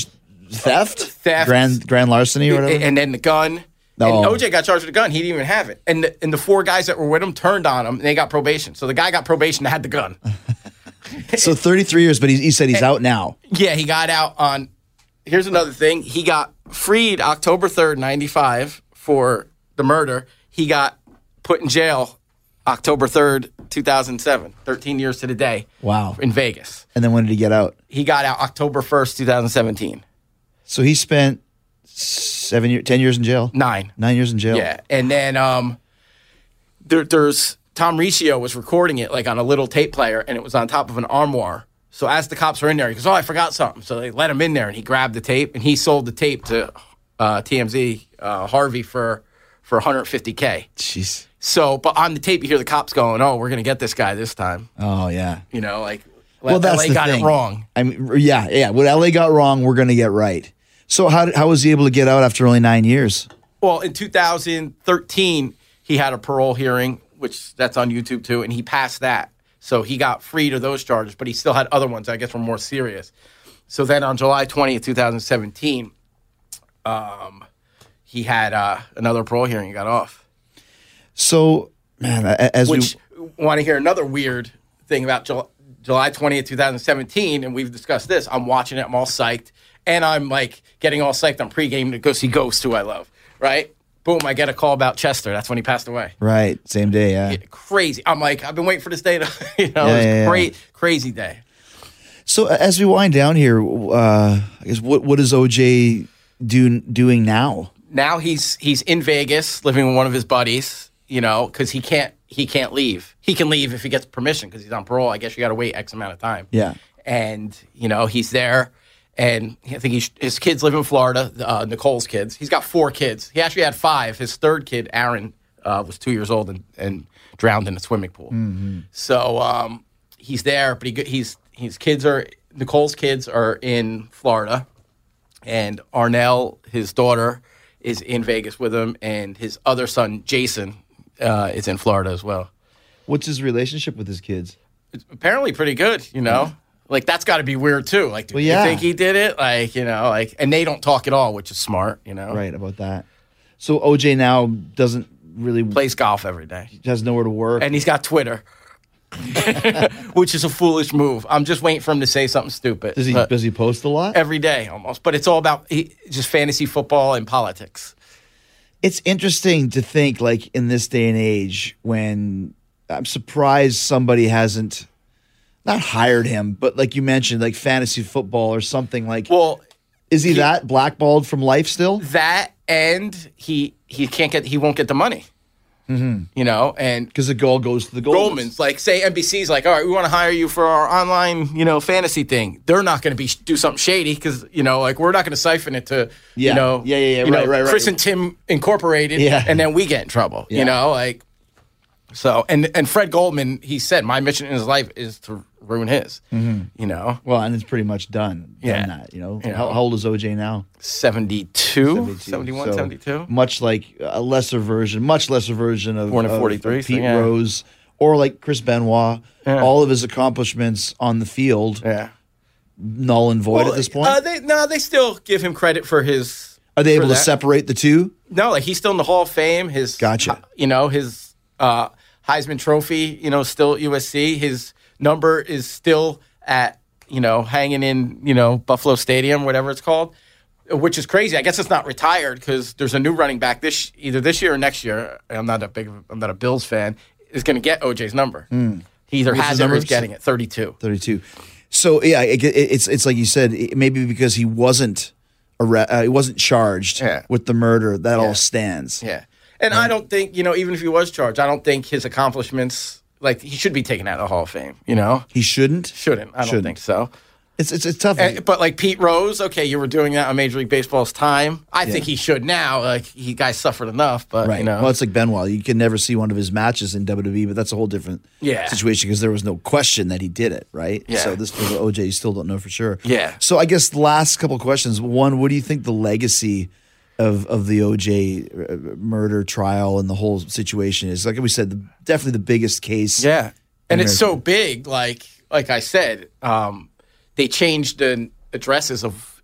theft, theft, grand grand larceny, or whatever, and then the gun. No. And O J got charged with the gun. He didn't even have it. And the, and the four guys that were with him turned on him, and they got probation. So the guy got probation and had the gun. So thirty-three years, but he, he said he's out now. Yeah, he got out on. Here's another thing. He got freed October third, ninety-five for the murder. He got put in jail October third, two thousand seven. thirteen years to the day. Wow. In Vegas. And then when did he get out? He got out October first, two thousand seventeen. So he spent seven years, ten years in jail? Nine. Nine years in jail. Yeah. And then um, there, there's Tom Riccio was recording it like on a little tape player, and it was on top of an armoire. So as the cops were in there, he goes, "Oh, I forgot something." So they let him in there, and he grabbed the tape, and he sold the tape to uh, T M Z uh, Harvey for for one hundred fifty K. Jeez. So, but on the tape, you hear the cops going, "Oh, we're gonna get this guy this time." Oh yeah. You know, like well, that's L A the got thing. it wrong. I mean, yeah, yeah. What L A got wrong, we're gonna get right. So how did, how was he able to get out after only nine years? Well, in two thousand thirteen, he had a parole hearing, which that's on YouTube too, and he passed that. So he got freed of those charges, but he still had other ones I guess were more serious. So then on July twentieth, twenty seventeen, um, he had uh, another parole hearing. He got off. So, man, as Which, we want to hear another weird thing about July, July twentieth, twenty seventeen, and we've discussed this. I'm watching it. I'm all psyched. And I'm like getting all psyched on pregame to go see Ghost, who I love, right? Boom, I get a call about Chester. That's when he passed away. Right, same day, yeah. Yeah, crazy. I'm like, I've been waiting for this day to, you know, Yeah, it was yeah, a cra- yeah. crazy day. So as we wind down here, uh, I guess what what is O J do, doing now? Now he's he's in Vegas living with one of his buddies, you know, because he can't he can't leave. He can leave if he gets permission because he's on parole. I guess you got to wait X amount of time. Yeah. And, you know, he's there. And I think he, his kids live in Florida, uh, Nicole's kids. He's got four kids. He actually had five. His third kid, Aaron, uh, was two years old and, and drowned in a swimming pool. Mm-hmm. So um, he's there, but he, he's his kids are Nicole's kids are in Florida, and Arnell, his daughter, is in Vegas with him, and his other son, Jason, uh, is in Florida as well. What's his relationship with his kids? It's apparently pretty good, you know. Yeah. Like, that's got to be weird, too. Like, do well, you yeah. think he did it? Like, you know, like, and they don't talk at all, which is smart, you know? Right, about that. So O J now doesn't really... Plays golf every day. He has nowhere to work. And he's got Twitter, which is a foolish move. I'm just waiting for him to say something stupid. Does he, does he post a lot? Every day, almost. But it's all about he, just fantasy football and politics. It's interesting to think, like, in this day and age, when I'm surprised somebody hasn't... Not hired him, but like you mentioned, like fantasy football or something like. Well, is he, he that blackballed from life still? That and he he can't get he won't get the money. Mm-hmm. You know, and because the goal goes to the Goldmans. Goldmans, like say N B C's like, all right, we want to hire you for our online, you know, fantasy thing. They're not going to be do something shady because you know, like we're not going to siphon it to, yeah. you know, yeah, yeah, yeah, you right, know, right, right. Chris and Tim Incorporated, yeah. and then we get in trouble. Yeah. You know, like so. And and Fred Goldman, he said, my mission in his life is to ruin his. Mm-hmm. You know, well, and it's pretty much done. Yeah, done that. You know, you know. How, how old is O J now? seventy-two, seventy-one, so seventy-two. Much like a lesser version, much lesser version of, Born in of forty-three, Pete so yeah. Rose, or like Chris Benoit. Yeah. All of his accomplishments on the field, yeah, null and void well, at this point. Uh, they, no, they still give him credit for his. Are they able to that. separate the two? No, like he's still in the Hall of Fame. His gotcha. You know his uh, Heisman Trophy. You know, still at U S C. His number is still at you know hanging in you know Buffalo Stadium, whatever it's called, which is crazy. I guess it's not retired because there's a new running back this either this year or next year. I'm not a big. I'm not a Bills fan. Is going to get O J's number. Mm. He either What's has his it or number? he's getting it. thirty-two. thirty-two. So yeah, it, it's it's like you said, it, maybe because he wasn't arre- uh, he wasn't charged Yeah. with the murder, that Yeah. all stands. Yeah, and I don't think you know even if he was charged, I don't think his accomplishments like he should be taken out of the Hall of Fame. You know, He shouldn't. shouldn't. I don't Shouldn't. think so. It's it's it's tough. And, but like Pete Rose, okay, you were doing that on Major League Baseball's time. I Yeah. think he should now. Like he guys suffered enough, but right. you know, Well, it's like Benoit. You can never see one of his matches in W W E, but that's a whole different Yeah. situation because there was no question that he did it, right? Yeah. So this for O J, you still don't know for sure. Yeah. So I guess the last couple of questions. One, what do you think the legacy of of the O J murder trial and the whole situation is? Like we said, the, definitely the biggest case. yeah, and in it's so America. big. Like like I said, um, they changed the addresses of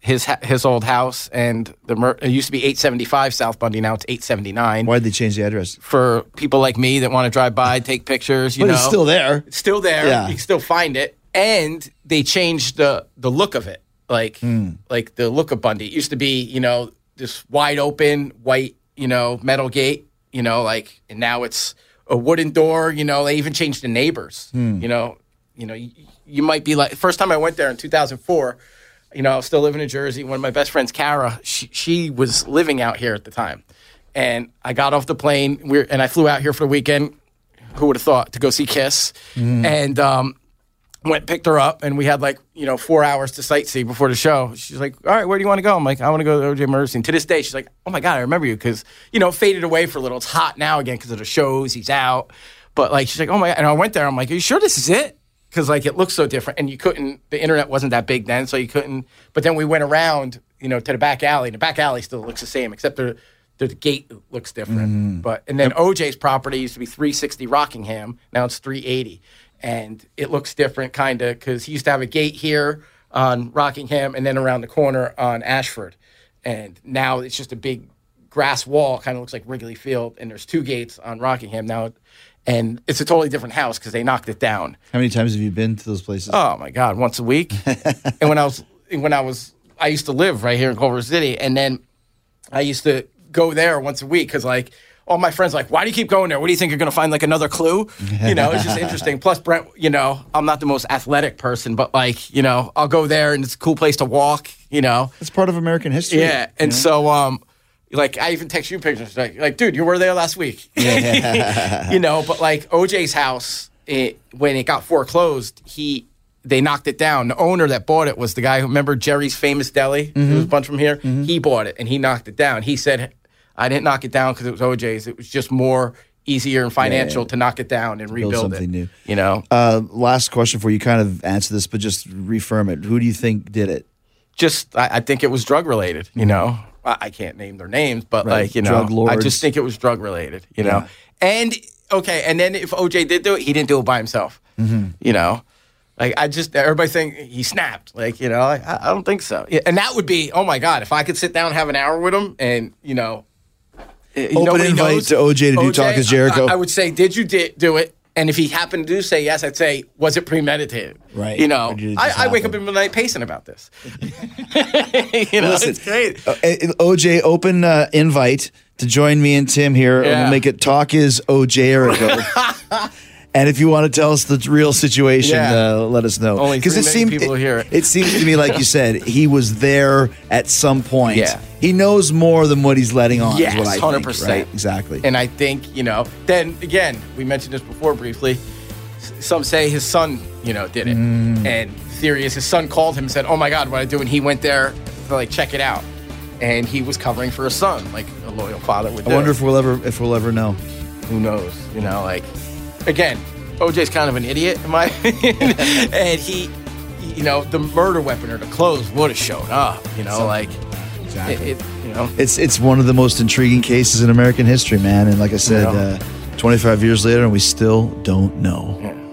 his ha- his old house, and the mur- it used to be eight seventy-five South Bundy. Now it's eight seventy-nine. Why'd they change the address? For people like me that want to drive by, take pictures. You But know, it's still there. It's still there. Yeah. You can still find it, and they changed the the look of it, like Mm. like the look of Bundy. It used to be, you know, this wide open white, you know, metal gate, you know, like, and now it's a wooden door. You know, they even changed the neighbors. Mm. You know, you know, you, you might be like, first time I went there in two thousand four. You know, I was still living in Jersey. One of my best friends, Kara, she, she was living out here at the time. And I got off the plane, we're, and I flew out here for the weekend. Who would have thought, to go see Kiss? Mm. And um, went and picked her up, and we had like, you know, four hours to sightsee before the show. She's like, all right, where do you want to go? I'm like, I want to go to O J Murder Scene. To this day, she's like, oh my God, I remember you, because, you know, faded away for a little. It's hot now again because of the shows. He's out. But like, she's like, oh my God. And I went there. I'm like, are you sure this is it? Because like it looks so different, and you couldn't. The internet wasn't that big then, so you couldn't. But then we went around, you know, to the back alley. And the back alley still looks the same, except the the gate looks different. Mm-hmm. But and then O J's property used to be three sixty Rockingham. Now it's three eighty, and it looks different, kind of, because he used to have a gate here on Rockingham, and then around the corner on Ashford, and now it's just a big grass wall, kind of looks like Wrigley Field, and there's two gates on Rockingham now. And it's a totally different house because they knocked it down. How many times have you been to those places? Oh my God, once a week. And when I was when I was I used to live right here in Culver City, and then I used to go there once a week because like all my friends are like, why do you keep going there? What do you think, you're going to find like another clue? You know, it's just interesting. Plus, Brent, you know, I'm not the most athletic person, but like, you know, I'll go there and it's a cool place to walk. You know, it's part of American history. Yeah, and you know? so um. Like, I even text you pictures. Like, like, dude, you were there last week. Yeah. You know, but like O J's house, it, when it got foreclosed, he they knocked it down. The owner that bought it was the guy who, remember Jerry's Famous Deli? Mm-hmm. There was a bunch from here. Mm-hmm. He bought it, and he knocked it down. He said, I didn't knock it down because it was O J's. It was just more easier and financial yeah, yeah. to knock it down and Build rebuild something it. new. You know? Uh, last question for you. Kind of answer this, but just reaffirm it. Who do you think did it? Just, I, I think it was drug related, you know? I, I can't name their names, but Right. like, you know, Drug lords. I just think it was drug related, you know? Yeah. And, okay, and then if O J did do it, he didn't do it by himself, Mm-hmm. you know? Like, I just, everybody think he snapped. Like, you know, like, I, I don't think so. Yeah, and that would be, oh my God, if I could sit down and have an hour with him and, you know, Open nobody invite knows, to O J to do Talk is Jericho. I, I would say, did you di- do it? And if he happened to do say yes, I'd say, was it premeditated? Right. You know, Or did it I, just I wake up happen? in the night pacing about this. You know, Listen, it's great. uh, uh, O J, open uh, invite to join me and Tim here. And Yeah. we'll make it Talk is O J Jericho. And if you want to tell us the real situation, Yeah. uh, let us know. Only three it million seemed people it, hear it. it seems to me, like you said, he was there at some point. Yeah. He knows more than what he's letting on. Yes, is what I one hundred think, percent. right? Exactly. And I think, you know, then again, we mentioned this before briefly. S- Some say his son, you know, did it. Mm. And the theory is his son called him and said, oh my God, what I do? And he went there to like check it out. And he was covering for his son, like a loyal father would do. I wonder if we'll ever if we'll ever know. Who knows? You know, like, again, O J's kind of an idiot, in my opinion. And he, you know, the murder weapon or the clothes would have shown up, you know, So- like, Exactly. it, it, you know. It's it's one of the most intriguing cases in American history, man. And like I said, Yeah. uh, twenty-five years later, and we still don't know. Yeah.